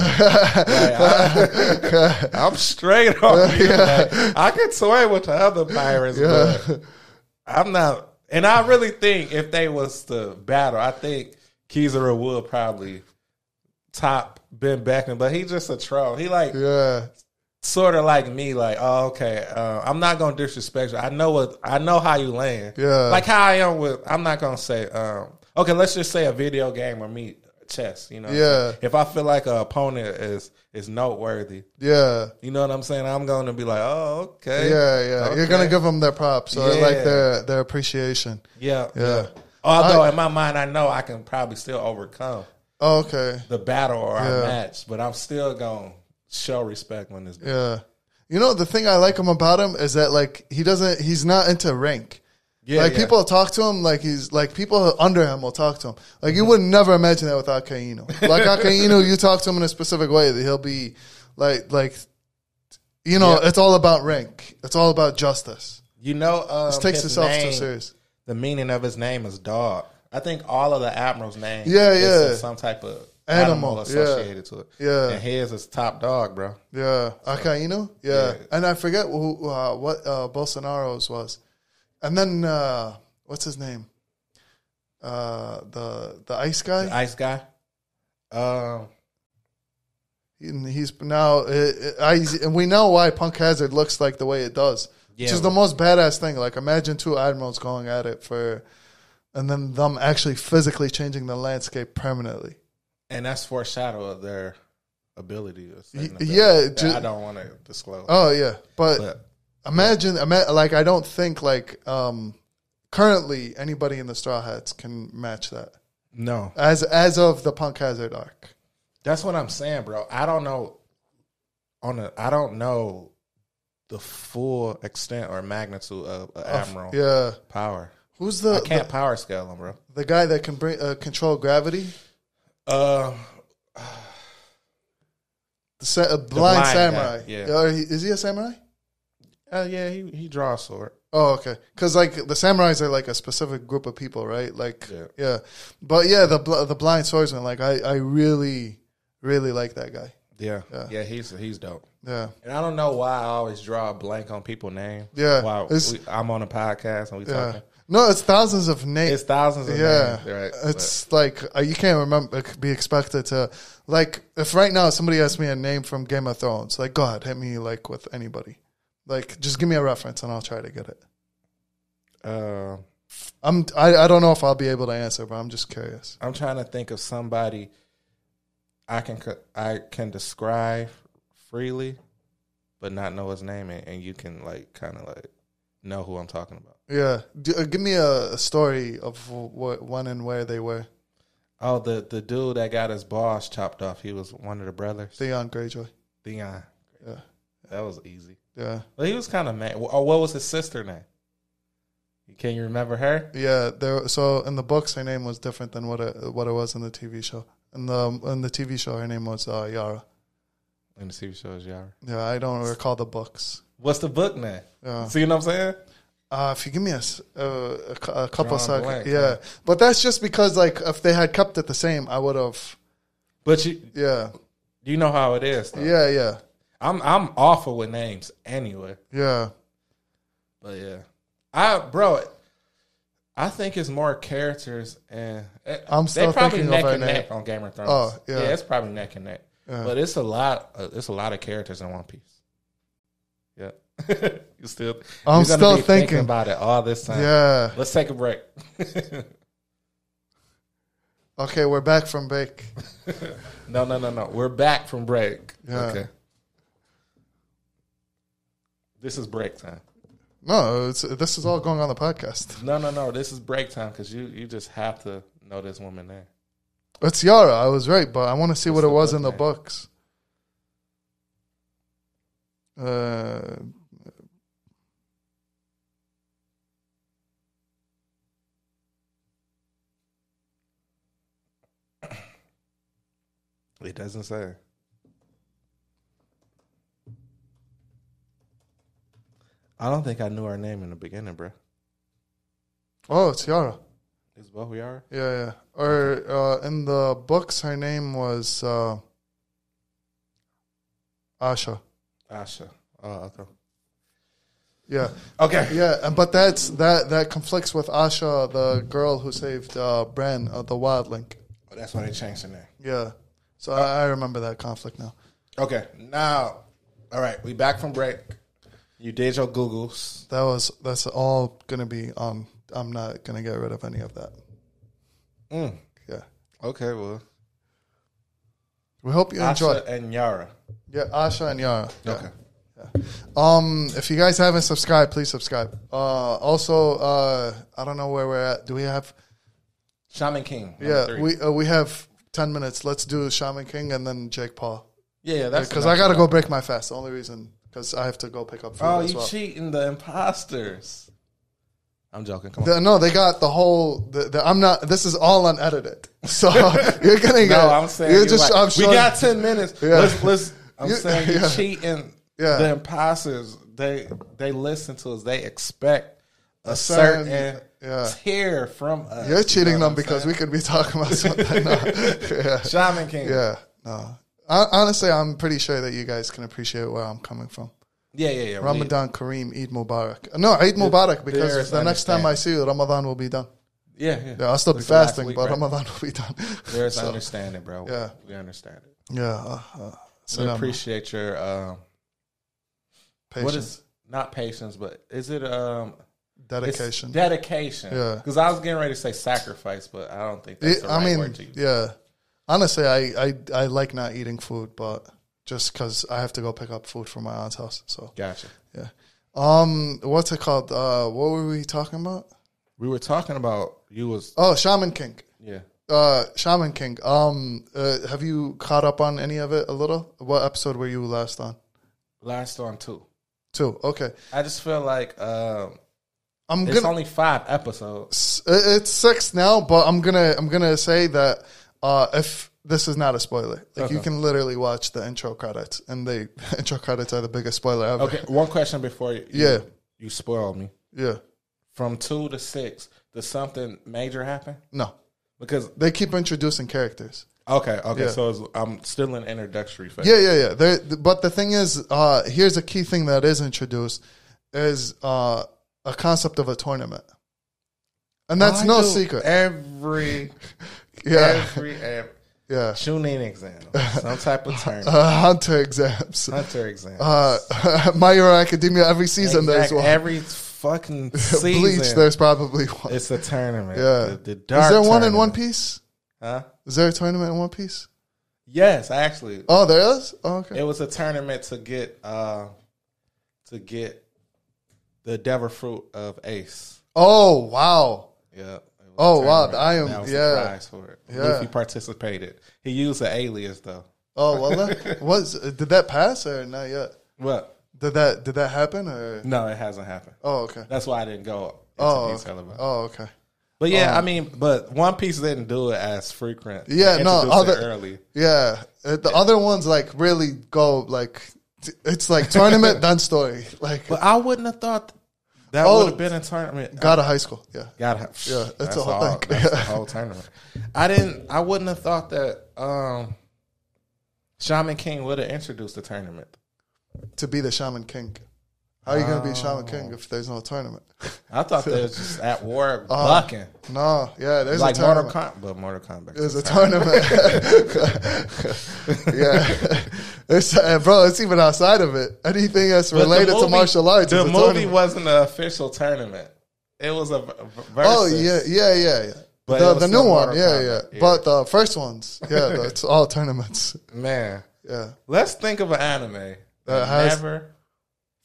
[SPEAKER 2] I'm straight on you. Like, I could toy with the other pirates, but I'm not. And I really think if they was to battle, I think Kizaru would probably top Ben Beckman, but he's just a troll. He like sort of like me, like, oh, okay, I'm not gonna disrespect you. I know how you land.
[SPEAKER 1] Yeah.
[SPEAKER 2] Like how I am with. I'm not gonna say. Okay, let's just say a video game or me chess. You know.
[SPEAKER 1] Yeah.
[SPEAKER 2] If I feel like an opponent is noteworthy.
[SPEAKER 1] Yeah.
[SPEAKER 2] You know what I'm saying? I'm gonna be like, oh, okay.
[SPEAKER 1] Yeah.
[SPEAKER 2] Okay.
[SPEAKER 1] You're gonna give them their props. So I like their appreciation.
[SPEAKER 2] Yeah. Although in my mind, I know I can probably still overcome.
[SPEAKER 1] Oh, okay.
[SPEAKER 2] The battle or our match, but I'm still gonna show respect when it's done.
[SPEAKER 1] Yeah. You know, the thing I like him about him is that like he's not into rank. Yeah. Like people talk to him like he's like people under him will talk to him. Like you would never imagine that with Akainu. Like Akainu, you talk to him in a specific way that he'll be like you know, it's all about rank. It's all about justice.
[SPEAKER 2] You know,
[SPEAKER 1] this takes itself too serious.
[SPEAKER 2] The meaning of his name is dog. I think all of the admirals' names
[SPEAKER 1] is
[SPEAKER 2] some type of
[SPEAKER 1] animal
[SPEAKER 2] associated to it.
[SPEAKER 1] Yeah.
[SPEAKER 2] And his is top dog, bro.
[SPEAKER 1] Yeah. Akainu? Yeah. And I forget what Bolsonaro's was. And then what's his name? The ice guy?
[SPEAKER 2] The ice guy?
[SPEAKER 1] He's now and we know why Punk Hazard looks like the way it does.
[SPEAKER 2] Yeah,
[SPEAKER 1] which is the most badass thing. Like imagine two admirals going at it and then them actually physically changing the landscape permanently.
[SPEAKER 2] And that's foreshadow of their ability. I don't want to disclose.
[SPEAKER 1] Oh yeah, but imagine like I don't think like currently anybody in the Straw Hats can match that.
[SPEAKER 2] No,
[SPEAKER 1] as of the Punk Hazard arc.
[SPEAKER 2] That's what I'm saying, bro. I don't know. I don't know the full extent or magnitude of Admiral power.
[SPEAKER 1] Who's
[SPEAKER 2] I can't power scale him, bro.
[SPEAKER 1] The guy that can control gravity. The blind samurai.
[SPEAKER 2] Guy, yeah.
[SPEAKER 1] Is he a samurai?
[SPEAKER 2] Yeah, he draws a sword.
[SPEAKER 1] Oh, okay. Because like the samurais are like a specific group of people, right? Like, but the blind swordsman. Like, I really, really like that guy.
[SPEAKER 2] Yeah, he's dope.
[SPEAKER 1] Yeah,
[SPEAKER 2] and I don't know why I always draw a blank on people's names.
[SPEAKER 1] Yeah,
[SPEAKER 2] while I'm on a podcast and we talking.
[SPEAKER 1] No, it's thousands of names.
[SPEAKER 2] It's thousands of names. Right,
[SPEAKER 1] it's like you can't remember. Be expected to like if right now somebody asks me a name from Game of Thrones, like go ahead, hit me like with anybody. Like just give me a reference and I'll try to get it. I don't know if I'll be able to answer, but I'm just curious.
[SPEAKER 2] I'm trying to think of somebody I can describe freely, but not know his name, and you can like kind of like know who I'm talking about.
[SPEAKER 1] Yeah, give me a story of when and where they were.
[SPEAKER 2] Oh, the dude that got his balls chopped off. He was one of the brothers.
[SPEAKER 1] Theon Greyjoy.
[SPEAKER 2] Yeah, that was easy.
[SPEAKER 1] Yeah,
[SPEAKER 2] well, he was kind of mad. Or what was his sister name? Can you remember her?
[SPEAKER 1] Yeah, so in the books, her name was different than what it was in the TV show. In the TV show, her name was Yara.
[SPEAKER 2] In the TV show, is Yara.
[SPEAKER 1] Yeah, I don't recall the books.
[SPEAKER 2] What's the book name?
[SPEAKER 1] Yeah.
[SPEAKER 2] See what I'm saying?
[SPEAKER 1] If you give me a couple seconds,
[SPEAKER 2] blank,
[SPEAKER 1] yeah. But that's just because, like, if they had kept it the same, I would have.
[SPEAKER 2] But you know how it is. Though.
[SPEAKER 1] Yeah.
[SPEAKER 2] I'm awful with names anyway.
[SPEAKER 1] Yeah.
[SPEAKER 2] But yeah, I think it's more characters, and
[SPEAKER 1] I'm still
[SPEAKER 2] they probably
[SPEAKER 1] thinking
[SPEAKER 2] neck
[SPEAKER 1] of
[SPEAKER 2] and
[SPEAKER 1] her
[SPEAKER 2] neck
[SPEAKER 1] name.
[SPEAKER 2] on Game of Thrones.
[SPEAKER 1] Oh yeah,
[SPEAKER 2] it's probably neck and neck. Yeah. But it's a lot. It's a lot of characters in One Piece. Yeah,
[SPEAKER 1] I'm still
[SPEAKER 2] thinking about it all this time.
[SPEAKER 1] Yeah,
[SPEAKER 2] let's take a break.
[SPEAKER 1] Okay, we're back from break.
[SPEAKER 2] No. We're back from break.
[SPEAKER 1] Yeah.
[SPEAKER 2] Okay. This is break time.
[SPEAKER 1] No, this is all going on the podcast.
[SPEAKER 2] No. This is break time because you just have to know this woman name.
[SPEAKER 1] It's Yara. I was right, but I want to see what it was in the books.
[SPEAKER 2] It doesn't say. I don't think I knew her name in the beginning, bro.
[SPEAKER 1] Oh, it's Yara.
[SPEAKER 2] Is both we are?
[SPEAKER 1] Yeah. Or in the books, her name was Asha.
[SPEAKER 2] Asha. Oh, okay.
[SPEAKER 1] Yeah.
[SPEAKER 2] Okay.
[SPEAKER 1] Yeah, but that conflicts with Asha, the girl who saved Bran, the wildling.
[SPEAKER 2] Oh, that's why they changed her name.
[SPEAKER 1] Yeah. So I remember that conflict now.
[SPEAKER 2] Okay. Now, all right, we back from break. You did your Googles.
[SPEAKER 1] That's all gonna be on. I'm not gonna get rid of any of that. Yeah.
[SPEAKER 2] Okay, well.
[SPEAKER 1] We hope you enjoy.
[SPEAKER 2] Asha and Yara.
[SPEAKER 1] Yeah, Asha and Yara. Yeah.
[SPEAKER 2] Okay.
[SPEAKER 1] Yeah. If you guys haven't subscribed, please subscribe. Also, I don't know where we're at. Do we have
[SPEAKER 2] Shaman King.
[SPEAKER 1] Yeah,
[SPEAKER 2] 3.
[SPEAKER 1] we have 10 minutes. Let's do Shaman King and then Jake Paul.
[SPEAKER 2] Yeah, that's
[SPEAKER 1] because I gotta go break my fast. The only reason because I have to go pick up food.
[SPEAKER 2] Oh,
[SPEAKER 1] as
[SPEAKER 2] you
[SPEAKER 1] well.
[SPEAKER 2] cheating the imposters. I'm joking. Come on.
[SPEAKER 1] No, they got the whole. I'm not. This is all unedited, so you're gonna get.
[SPEAKER 2] No, I'm saying
[SPEAKER 1] you're just.
[SPEAKER 2] Like, we got 10 minutes.
[SPEAKER 1] Yeah.
[SPEAKER 2] Let's. I'm saying you're cheating.
[SPEAKER 1] Yeah.
[SPEAKER 2] The imposters. They listen to us. They expect a certain tier from us.
[SPEAKER 1] You're cheating them
[SPEAKER 2] I'm
[SPEAKER 1] because
[SPEAKER 2] saying?
[SPEAKER 1] we could be talking about something. No. Yeah.
[SPEAKER 2] Shaman King.
[SPEAKER 1] Yeah. No. Honestly, I'm pretty sure that you guys can appreciate where I'm coming from.
[SPEAKER 2] Yeah.
[SPEAKER 1] Ramadan Kareem, Eid Mubarak. No, Eid Mubarak because the next time I see you, Ramadan will be done.
[SPEAKER 2] Yeah.
[SPEAKER 1] I'll still be fasting, but Ramadan will be done.
[SPEAKER 2] There's understanding, bro.
[SPEAKER 1] Yeah.
[SPEAKER 2] We understand it.
[SPEAKER 1] Yeah.
[SPEAKER 2] We appreciate your
[SPEAKER 1] patience.
[SPEAKER 2] What is not patience, but is it
[SPEAKER 1] dedication?
[SPEAKER 2] It's dedication.
[SPEAKER 1] Yeah.
[SPEAKER 2] Because I was getting ready to say sacrifice, but I don't think that's the right word to use.
[SPEAKER 1] Yeah. Honestly, I like not eating food, but just because I have to go pick up food from my aunt's house. So
[SPEAKER 2] gotcha.
[SPEAKER 1] Yeah. What's it called? What were we talking about?
[SPEAKER 2] We were talking about
[SPEAKER 1] Shaman King.
[SPEAKER 2] Yeah.
[SPEAKER 1] Shaman King. Have you caught up on any of it a little? What episode were you last on?
[SPEAKER 2] Last on 2.
[SPEAKER 1] 2. Okay.
[SPEAKER 2] I just feel like it's only 5 episodes.
[SPEAKER 1] It's 6 now, but I'm gonna say that if this is not a spoiler, you can literally watch the intro credits, and the intro credits are the biggest spoiler ever.
[SPEAKER 2] Okay. One question before you spoiled me.
[SPEAKER 1] Yeah.
[SPEAKER 2] From 2 to 6, does something major happen?
[SPEAKER 1] No,
[SPEAKER 2] because
[SPEAKER 1] they keep introducing characters.
[SPEAKER 2] Okay.
[SPEAKER 1] Yeah.
[SPEAKER 2] So I'm still in introductory phase.
[SPEAKER 1] Yeah. But the thing is, here's a key thing that is introduced is a concept of a tournament, and that's no secret.
[SPEAKER 2] Every tuning exam, some type of tournament,
[SPEAKER 1] Hunter exams, My Hero Academia every season. There's one.
[SPEAKER 2] Every fucking season.
[SPEAKER 1] Bleach, there's probably one.
[SPEAKER 2] It's a tournament.
[SPEAKER 1] Yeah.
[SPEAKER 2] The dark
[SPEAKER 1] is there one
[SPEAKER 2] tournament.
[SPEAKER 1] in One Piece?
[SPEAKER 2] Huh?
[SPEAKER 1] Is there a tournament in One Piece?
[SPEAKER 2] Yes, actually.
[SPEAKER 1] Oh, there is? Oh, okay.
[SPEAKER 2] It was a tournament to get the Devil Fruit of Ace.
[SPEAKER 1] Oh, wow.
[SPEAKER 2] Yeah.
[SPEAKER 1] Oh, wow.
[SPEAKER 2] That was the prize for it.
[SPEAKER 1] Yeah.
[SPEAKER 2] Luffy participated. He used an alias though.
[SPEAKER 1] Oh, well, did that pass or not yet?
[SPEAKER 2] What?
[SPEAKER 1] Did that happen or?
[SPEAKER 2] No, it hasn't happened.
[SPEAKER 1] Oh, okay.
[SPEAKER 2] That's why I didn't go into detail about it.
[SPEAKER 1] Oh, okay.
[SPEAKER 2] But yeah, but One Piece didn't do it as frequent.
[SPEAKER 1] Yeah,
[SPEAKER 2] early.
[SPEAKER 1] Yeah, the other ones really go it's like tournament then story.
[SPEAKER 2] But I wouldn't have thought that would have been a tournament.
[SPEAKER 1] Got a high school. Yeah,
[SPEAKER 2] that's a whole thing. That's the whole tournament. I wouldn't have thought that Shaman King would have introduced the tournament
[SPEAKER 1] to be the Shaman King. How are you going to be Shaman King if there's no tournament?
[SPEAKER 2] I thought they was just at war bucking.
[SPEAKER 1] No, yeah, there's
[SPEAKER 2] like
[SPEAKER 1] a tournament.
[SPEAKER 2] Mortal Kombat.
[SPEAKER 1] There's a tournament. Yeah, bro, it's even outside of it. Anything that's related to martial arts.
[SPEAKER 2] The
[SPEAKER 1] is a
[SPEAKER 2] movie
[SPEAKER 1] tournament.
[SPEAKER 2] wasn't an official tournament. It was a versus.
[SPEAKER 1] Oh yeah.
[SPEAKER 2] But
[SPEAKER 1] the new one,
[SPEAKER 2] yeah.
[SPEAKER 1] But the first ones, it's all tournaments.
[SPEAKER 2] Man,
[SPEAKER 1] yeah.
[SPEAKER 2] Let's think of an anime that
[SPEAKER 1] has
[SPEAKER 2] never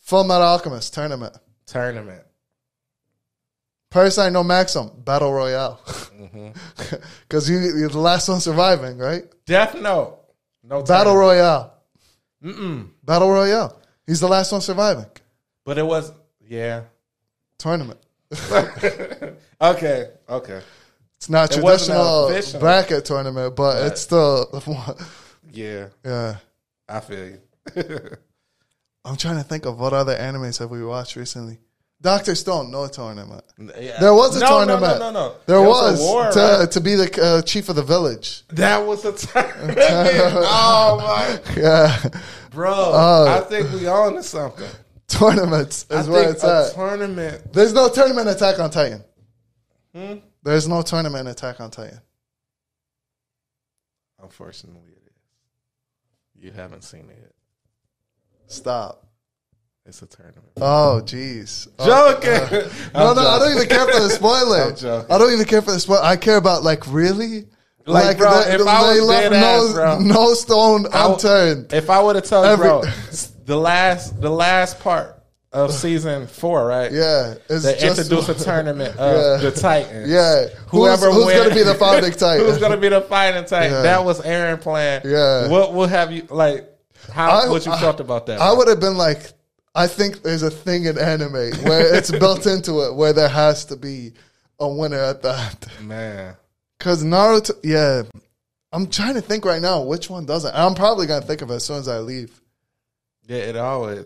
[SPEAKER 1] Full Metal Alchemist tournament.
[SPEAKER 2] Tournament.
[SPEAKER 1] Parasite No Maxim Battle Royale. Because you're the last one surviving, right?
[SPEAKER 2] Death Note. No
[SPEAKER 1] Battle
[SPEAKER 2] tournament.
[SPEAKER 1] Royale. Battle Royale. He's the last one surviving.
[SPEAKER 2] But it was, yeah.
[SPEAKER 1] Tournament.
[SPEAKER 2] Okay.
[SPEAKER 1] It's not
[SPEAKER 2] It wasn't
[SPEAKER 1] traditional
[SPEAKER 2] official.
[SPEAKER 1] bracket tournament, but it's still.
[SPEAKER 2] Yeah.
[SPEAKER 1] Yeah.
[SPEAKER 2] I feel you.
[SPEAKER 1] I'm trying to think of what other animes have we watched recently. Dr. Stone, no tournament.
[SPEAKER 2] Yeah.
[SPEAKER 1] There was a tournament.
[SPEAKER 2] No.
[SPEAKER 1] There was
[SPEAKER 2] a war,
[SPEAKER 1] to,
[SPEAKER 2] right?
[SPEAKER 1] to be the chief of the village.
[SPEAKER 2] That was a tournament. Oh, my.
[SPEAKER 1] Yeah.
[SPEAKER 2] Bro, I think we on to something.
[SPEAKER 1] Tournaments is where it's
[SPEAKER 2] a
[SPEAKER 1] at.
[SPEAKER 2] tournament.
[SPEAKER 1] There's no tournament Attack on Titan. There's no tournament Attack on Titan.
[SPEAKER 2] Unfortunately, it is. You haven't seen it yet.
[SPEAKER 1] Stop.
[SPEAKER 2] It's a tournament.
[SPEAKER 1] Oh, jeez.
[SPEAKER 2] Joking.
[SPEAKER 1] No, I don't even care for the spoiler.
[SPEAKER 2] I'm joking.
[SPEAKER 1] I don't even care for the spoiler. I care about, like, really?
[SPEAKER 2] Like, bro, if I was dead ass, bro.
[SPEAKER 1] No stone unturned.
[SPEAKER 2] If I would have told you, bro, the last part of season 4, right?
[SPEAKER 1] Yeah. It's
[SPEAKER 2] They
[SPEAKER 1] just
[SPEAKER 2] introduce a tournament of the Titans.
[SPEAKER 1] Yeah.
[SPEAKER 2] Who's
[SPEAKER 1] going to be the founding Titan?
[SPEAKER 2] Who's going to be the fighting Titan?
[SPEAKER 1] Yeah.
[SPEAKER 2] That was Aaron playing.
[SPEAKER 1] Yeah.
[SPEAKER 2] What will have you, like, what you thought about that?
[SPEAKER 1] I would have been like, I think there's a thing in anime where it's built into it where there has to be a winner at that.
[SPEAKER 2] Man.
[SPEAKER 1] Because Naruto, yeah. I'm trying to think right now which one doesn't. I'm probably going to think of it as soon as I leave.
[SPEAKER 2] Yeah, it always.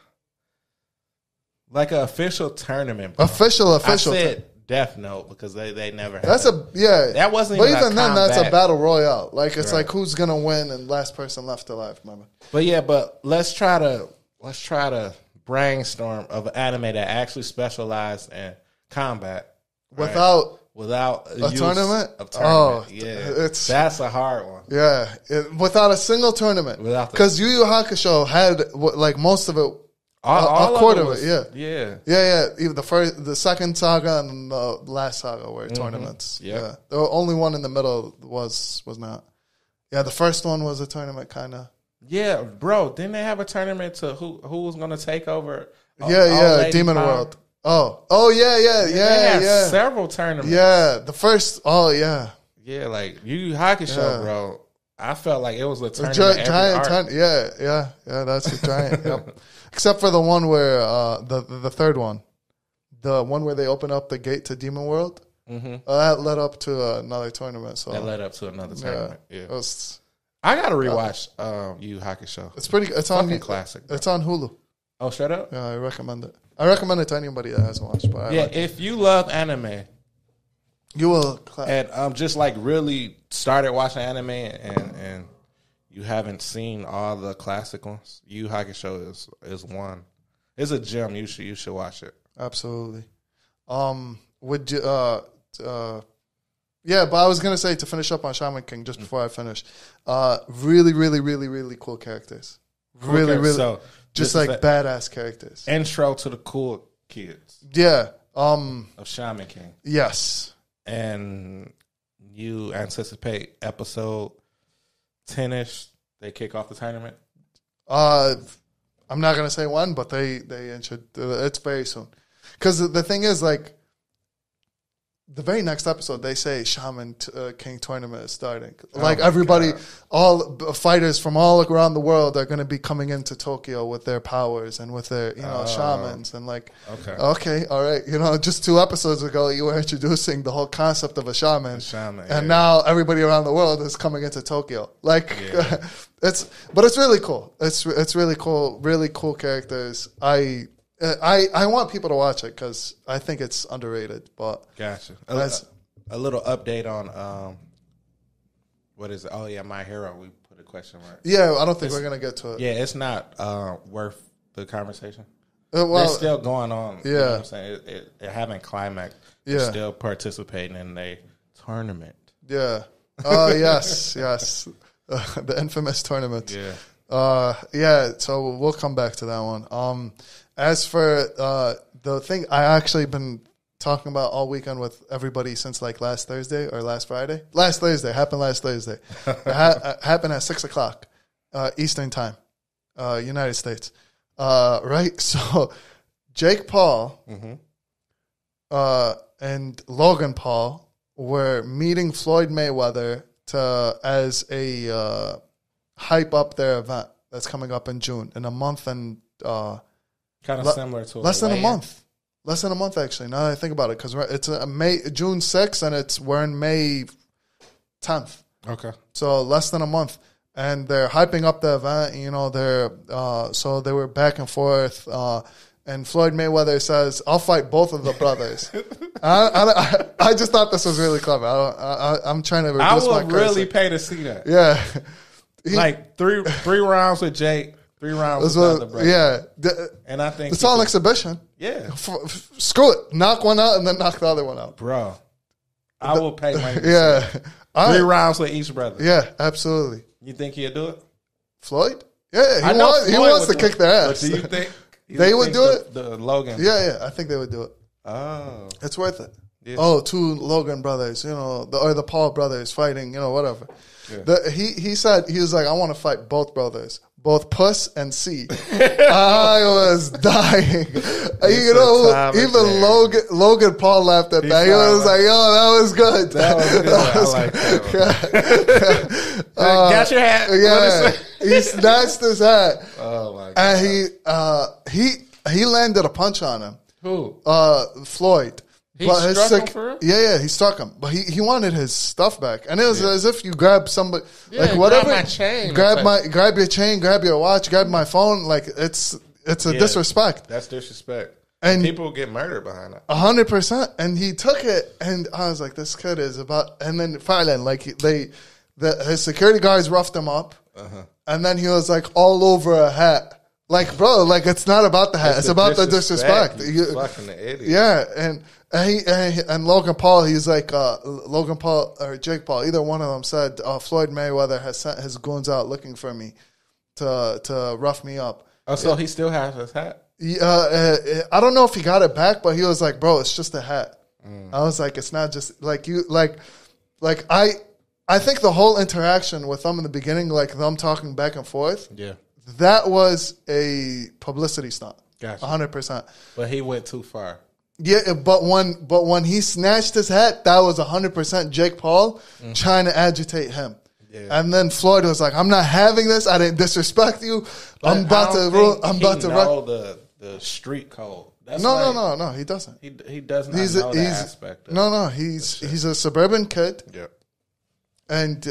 [SPEAKER 2] Like an official tournament. Bro.
[SPEAKER 1] Official.
[SPEAKER 2] I said Death Note because they never had
[SPEAKER 1] That's
[SPEAKER 2] That wasn't
[SPEAKER 1] But
[SPEAKER 2] even
[SPEAKER 1] even then, that's a
[SPEAKER 2] combat.
[SPEAKER 1] battle royale. Like, it's
[SPEAKER 2] Right.
[SPEAKER 1] like who's going to win and last person left alive, remember?
[SPEAKER 2] But yeah, let's try to brainstorm of an anime that actually specialized in combat. Right? Without
[SPEAKER 1] a tournament?
[SPEAKER 2] Of tournament.
[SPEAKER 1] Oh,
[SPEAKER 2] yeah. That's a hard one.
[SPEAKER 1] Yeah. Without a single tournament. Because Yu Yu Hakusho had, like, most of it.
[SPEAKER 2] All
[SPEAKER 1] a quarter
[SPEAKER 2] of
[SPEAKER 1] of
[SPEAKER 2] was,
[SPEAKER 1] it,
[SPEAKER 2] yeah.
[SPEAKER 1] Yeah. Even the second saga and the last saga were tournaments.
[SPEAKER 2] Yep.
[SPEAKER 1] Yeah. The only one in the middle was not. Yeah, the first one was a tournament, kind of.
[SPEAKER 2] Yeah, bro. Didn't they have a tournament to who was going to take over?
[SPEAKER 1] Yeah, Demon
[SPEAKER 2] Power?
[SPEAKER 1] World. Oh, yeah.
[SPEAKER 2] They had several tournaments.
[SPEAKER 1] Yeah, the first. Oh, yeah.
[SPEAKER 2] Yeah, like Yu Yu Hakusho, bro. I felt like it was a tournament.
[SPEAKER 1] Giant. Yeah. That's a giant. Yep. Except for the one where the third one, the one where they open up the gate to Demon World. That led up to another tournament. So
[SPEAKER 2] that led up to another tournament. Yeah. I gotta rewatch Yu Yu Hakusho.
[SPEAKER 1] It's pretty. It's on
[SPEAKER 2] classic. Bro.
[SPEAKER 1] It's on Hulu.
[SPEAKER 2] Oh, straight up.
[SPEAKER 1] Yeah, I recommend it. I recommend it to anybody that hasn't watched. But
[SPEAKER 2] if you love anime,
[SPEAKER 1] you will.
[SPEAKER 2] And just like really started watching anime and you haven't seen all the classic ones, Yu Yu Hakusho is one. It's a gem. You should watch it.
[SPEAKER 1] Absolutely. Would you? Yeah, but I was gonna say to finish up on Shaman King just before I finish. Really, really, really, really cool characters. Really. So, just like badass characters.
[SPEAKER 2] Intro to the cool kids.
[SPEAKER 1] Yeah.
[SPEAKER 2] Of Shaman King.
[SPEAKER 1] Yes.
[SPEAKER 2] And you anticipate episode 10-ish, they kick off the tournament?
[SPEAKER 1] I'm not gonna say when, but they should. It's very soon. Because the thing is, like, the very next episode, they say Shaman King tournament is starting. Like, everybody, all fighters from all around the world are going to be coming into Tokyo with their powers and with their, shamans. And like, okay, all right. Just 2 episodes ago, you were introducing the whole concept of a shaman. And now everybody around the world is coming into Tokyo. Like, it's really cool. It's really cool. Really cool characters. I want people to watch it because I think it's underrated. But
[SPEAKER 2] gotcha. A little update on what is it? Oh yeah, My Hero. We put a question mark.
[SPEAKER 1] Yeah, I don't think we're gonna get to it.
[SPEAKER 2] Yeah, it's not worth the conversation.
[SPEAKER 1] Well,
[SPEAKER 2] they're still going on.
[SPEAKER 1] Yeah,
[SPEAKER 2] you know what I'm saying it haven't climaxed.
[SPEAKER 1] Yeah,
[SPEAKER 2] they're still participating in a tournament.
[SPEAKER 1] Yeah. Oh yes. The infamous tournament.
[SPEAKER 2] Yeah.
[SPEAKER 1] Yeah. So we'll come back to that one. As for the thing, I actually been talking about all weekend with everybody since like last Thursday or last Friday. Last Thursday. Happened last Thursday. Happened at 6:00 Eastern time, United States. Right? So Jake Paul and Logan Paul were meeting Floyd Mayweather as a hype up their event that's coming up in June in a month and
[SPEAKER 2] kind of similar to
[SPEAKER 1] less than a month. Less than a month, actually. Now that I think about it, because it's June 6th and we're in May 10th.
[SPEAKER 2] Okay.
[SPEAKER 1] So less than a month. And they're hyping up the event. You know, so they were back and forth. And Floyd Mayweather says, "I'll fight both of the brothers." I just thought this was really clever. I'm trying to reduce my
[SPEAKER 2] I would really pay to see that.
[SPEAKER 1] Yeah.
[SPEAKER 2] Like three rounds with Jake, 3 rounds with the other brother.
[SPEAKER 1] Yeah.
[SPEAKER 2] And I think
[SPEAKER 1] it's all an exhibition.
[SPEAKER 2] Yeah.
[SPEAKER 1] Screw it. Knock one out and then knock the other one out.
[SPEAKER 2] Bro, I will pay money.
[SPEAKER 1] Yeah.
[SPEAKER 2] 3 rounds with each brother.
[SPEAKER 1] Yeah, absolutely.
[SPEAKER 2] You think he'll do it?
[SPEAKER 1] Floyd? Yeah, he wants to kick their ass.
[SPEAKER 2] But do you think
[SPEAKER 1] they would do it?
[SPEAKER 2] The Logan.
[SPEAKER 1] Yeah, I think they would do it.
[SPEAKER 2] Oh.
[SPEAKER 1] It's worth it.
[SPEAKER 2] Yeah.
[SPEAKER 1] Oh, 2 Logan brothers, or the Paul brothers fighting, whatever. Yeah. He said, he was like, I want to fight both brothers, both Puss and C. I was dying. Even Logan Paul laughed at that. He was like, yo, that was good.
[SPEAKER 2] That was good. I like that one. Got your hat.
[SPEAKER 1] Yeah. He snatched his hat.
[SPEAKER 2] Oh, my God.
[SPEAKER 1] And he landed a punch on him.
[SPEAKER 2] Who?
[SPEAKER 1] Floyd.
[SPEAKER 2] He struck him for real?
[SPEAKER 1] Yeah, he struck him. But he wanted his stuff back. And it was as if you grab somebody, like whatever.
[SPEAKER 2] Grab my chain.
[SPEAKER 1] Grab your chain, grab your watch, grab my phone. Like it's a disrespect.
[SPEAKER 2] That's disrespect.
[SPEAKER 1] And
[SPEAKER 2] people get murdered behind that.
[SPEAKER 1] 100%. And he took it, and I was like, this kid is about. And then finally, like his security guards roughed him up, and then he was like all over a hat. Like, bro, like it's not about the hat. It's about the disrespect.
[SPEAKER 2] Fucking idiot.
[SPEAKER 1] Yeah, and Logan Paul, he's like Logan Paul or Jake Paul. Either one of them said Floyd Mayweather has sent his goons out looking for me to rough me up.
[SPEAKER 2] Oh, so he still has his hat?
[SPEAKER 1] I don't know if he got it back, but he was like, bro, it's just a hat. I was like, it's not just like you like I think the whole interaction with them in the beginning, like them talking back and forth.
[SPEAKER 2] Yeah.
[SPEAKER 1] That was a publicity stunt.
[SPEAKER 2] Gotcha.
[SPEAKER 1] 100%.
[SPEAKER 2] But he went too far.
[SPEAKER 1] Yeah, but when he snatched his hat, that was 100% Jake Paul trying to agitate him. Yeah. And then Floyd was like, "I'm not having this. I didn't disrespect you. I'm about to
[SPEAKER 2] know the street code." That's
[SPEAKER 1] no. He doesn't.
[SPEAKER 2] He does not know that aspect.
[SPEAKER 1] No. He's a suburban kid.
[SPEAKER 2] Yeah.
[SPEAKER 1] And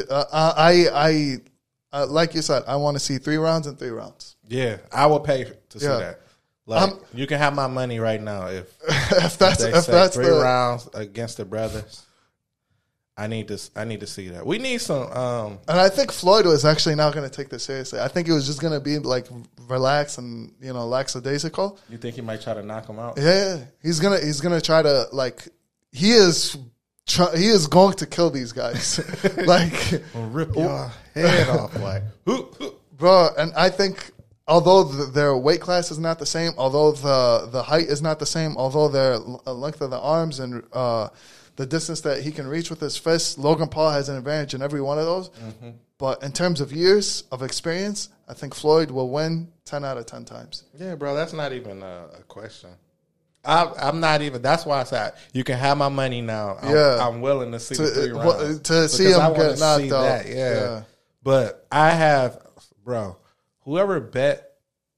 [SPEAKER 1] I like you said, I want to see 3 rounds and 3 rounds.
[SPEAKER 2] Yeah, I will pay to see that. Like you can have my money right now if that's 3 rounds against the brothers. I need to see that. We need some.
[SPEAKER 1] And I think Floyd was actually not going to take this seriously. I think it was just going to be like relax and lackadaisical.
[SPEAKER 2] You think he might try to knock him out?
[SPEAKER 1] Yeah, he's gonna try to like he is going to kill these guys. Like
[SPEAKER 2] rip your head off, like
[SPEAKER 1] bro. And I think although their weight class is not the same, although the height is not the same, although their length of the arms and the distance that he can reach with his fists, Logan Paul has an advantage in every one of those. Mm-hmm. But in terms of years of experience, I think Floyd will win 10 out of 10 times.
[SPEAKER 2] Yeah, bro, that's not even a question. I'm not even. That's why I said you can have my money now. I'm willing to see the 3 rounds
[SPEAKER 1] to see him get knocked out.
[SPEAKER 2] Yeah, but I have, bro. Whoever bet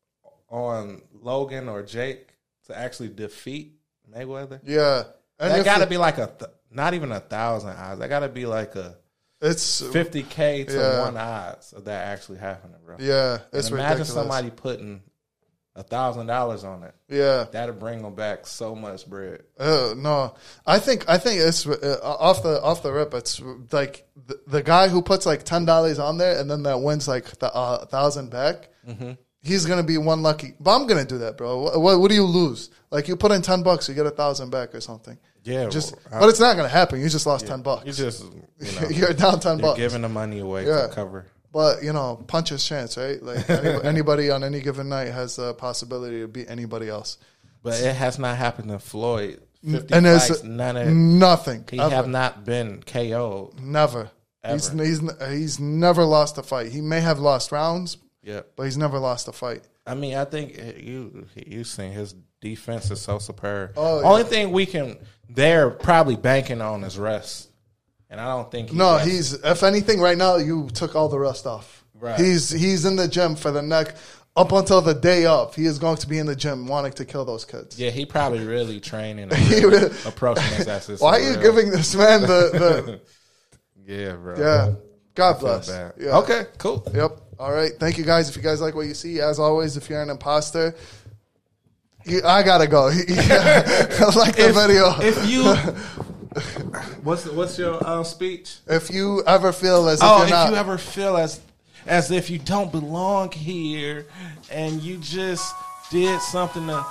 [SPEAKER 2] on Logan or Jake to actually defeat Mayweather, and that got to be like not even 1,000 odds. That got to be like it's 50K to 1 odds of that actually happening, bro.
[SPEAKER 1] Yeah, it's
[SPEAKER 2] and imagine
[SPEAKER 1] ridiculous.
[SPEAKER 2] Somebody putting $1,000 on it.
[SPEAKER 1] Yeah,
[SPEAKER 2] that'll bring them back so much bread.
[SPEAKER 1] No, I think it's off the rip. It's like the guy who puts like $10 on there and then that wins like 1,000 back. Mm-hmm. He's gonna be one lucky. But I'm gonna do that, bro. What do you lose? Like you put in $10, you get 1,000 back or something.
[SPEAKER 2] Yeah,
[SPEAKER 1] but it's not gonna happen. You just lost $10.
[SPEAKER 2] You just
[SPEAKER 1] you're down $10.
[SPEAKER 2] You're giving the money away to cover.
[SPEAKER 1] But punch is chance, right? Like anybody on any given night has the possibility to beat anybody else.
[SPEAKER 2] But it has not happened to Floyd. 50
[SPEAKER 1] and
[SPEAKER 2] fights,
[SPEAKER 1] nothing.
[SPEAKER 2] He have not been KO'd.
[SPEAKER 1] Never. Ever. He's never lost a fight. He may have lost rounds.
[SPEAKER 2] Yeah,
[SPEAKER 1] but he's never lost a fight.
[SPEAKER 2] I mean, I think you seen his defense is so superb.
[SPEAKER 1] Oh,
[SPEAKER 2] Only thing they're probably banking on is rest, and I don't think
[SPEAKER 1] he's if anything right now you took all the rust off.
[SPEAKER 2] Right.
[SPEAKER 1] He's in the gym for the neck up until the day of. He is going to be in the gym wanting to kill those kids.
[SPEAKER 2] Yeah, he probably really training and approaching this as his.
[SPEAKER 1] Why are you giving this man the
[SPEAKER 2] Yeah, bro.
[SPEAKER 1] Yeah. God bless.
[SPEAKER 2] Yeah. Okay, cool.
[SPEAKER 1] Yep. All right. Thank you guys. If you guys like what you see, as always, if you're an imposter, I gotta go. Like the video.
[SPEAKER 2] If you, what's your speech?
[SPEAKER 1] If you ever feel as if you're not,
[SPEAKER 2] you ever feel as if you don't belong here, and you just did something to,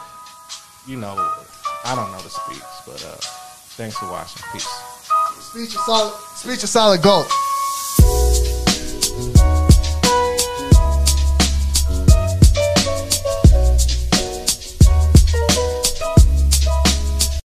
[SPEAKER 2] I don't know the speech, but thanks for watching. Peace.
[SPEAKER 1] Speech is solid gold.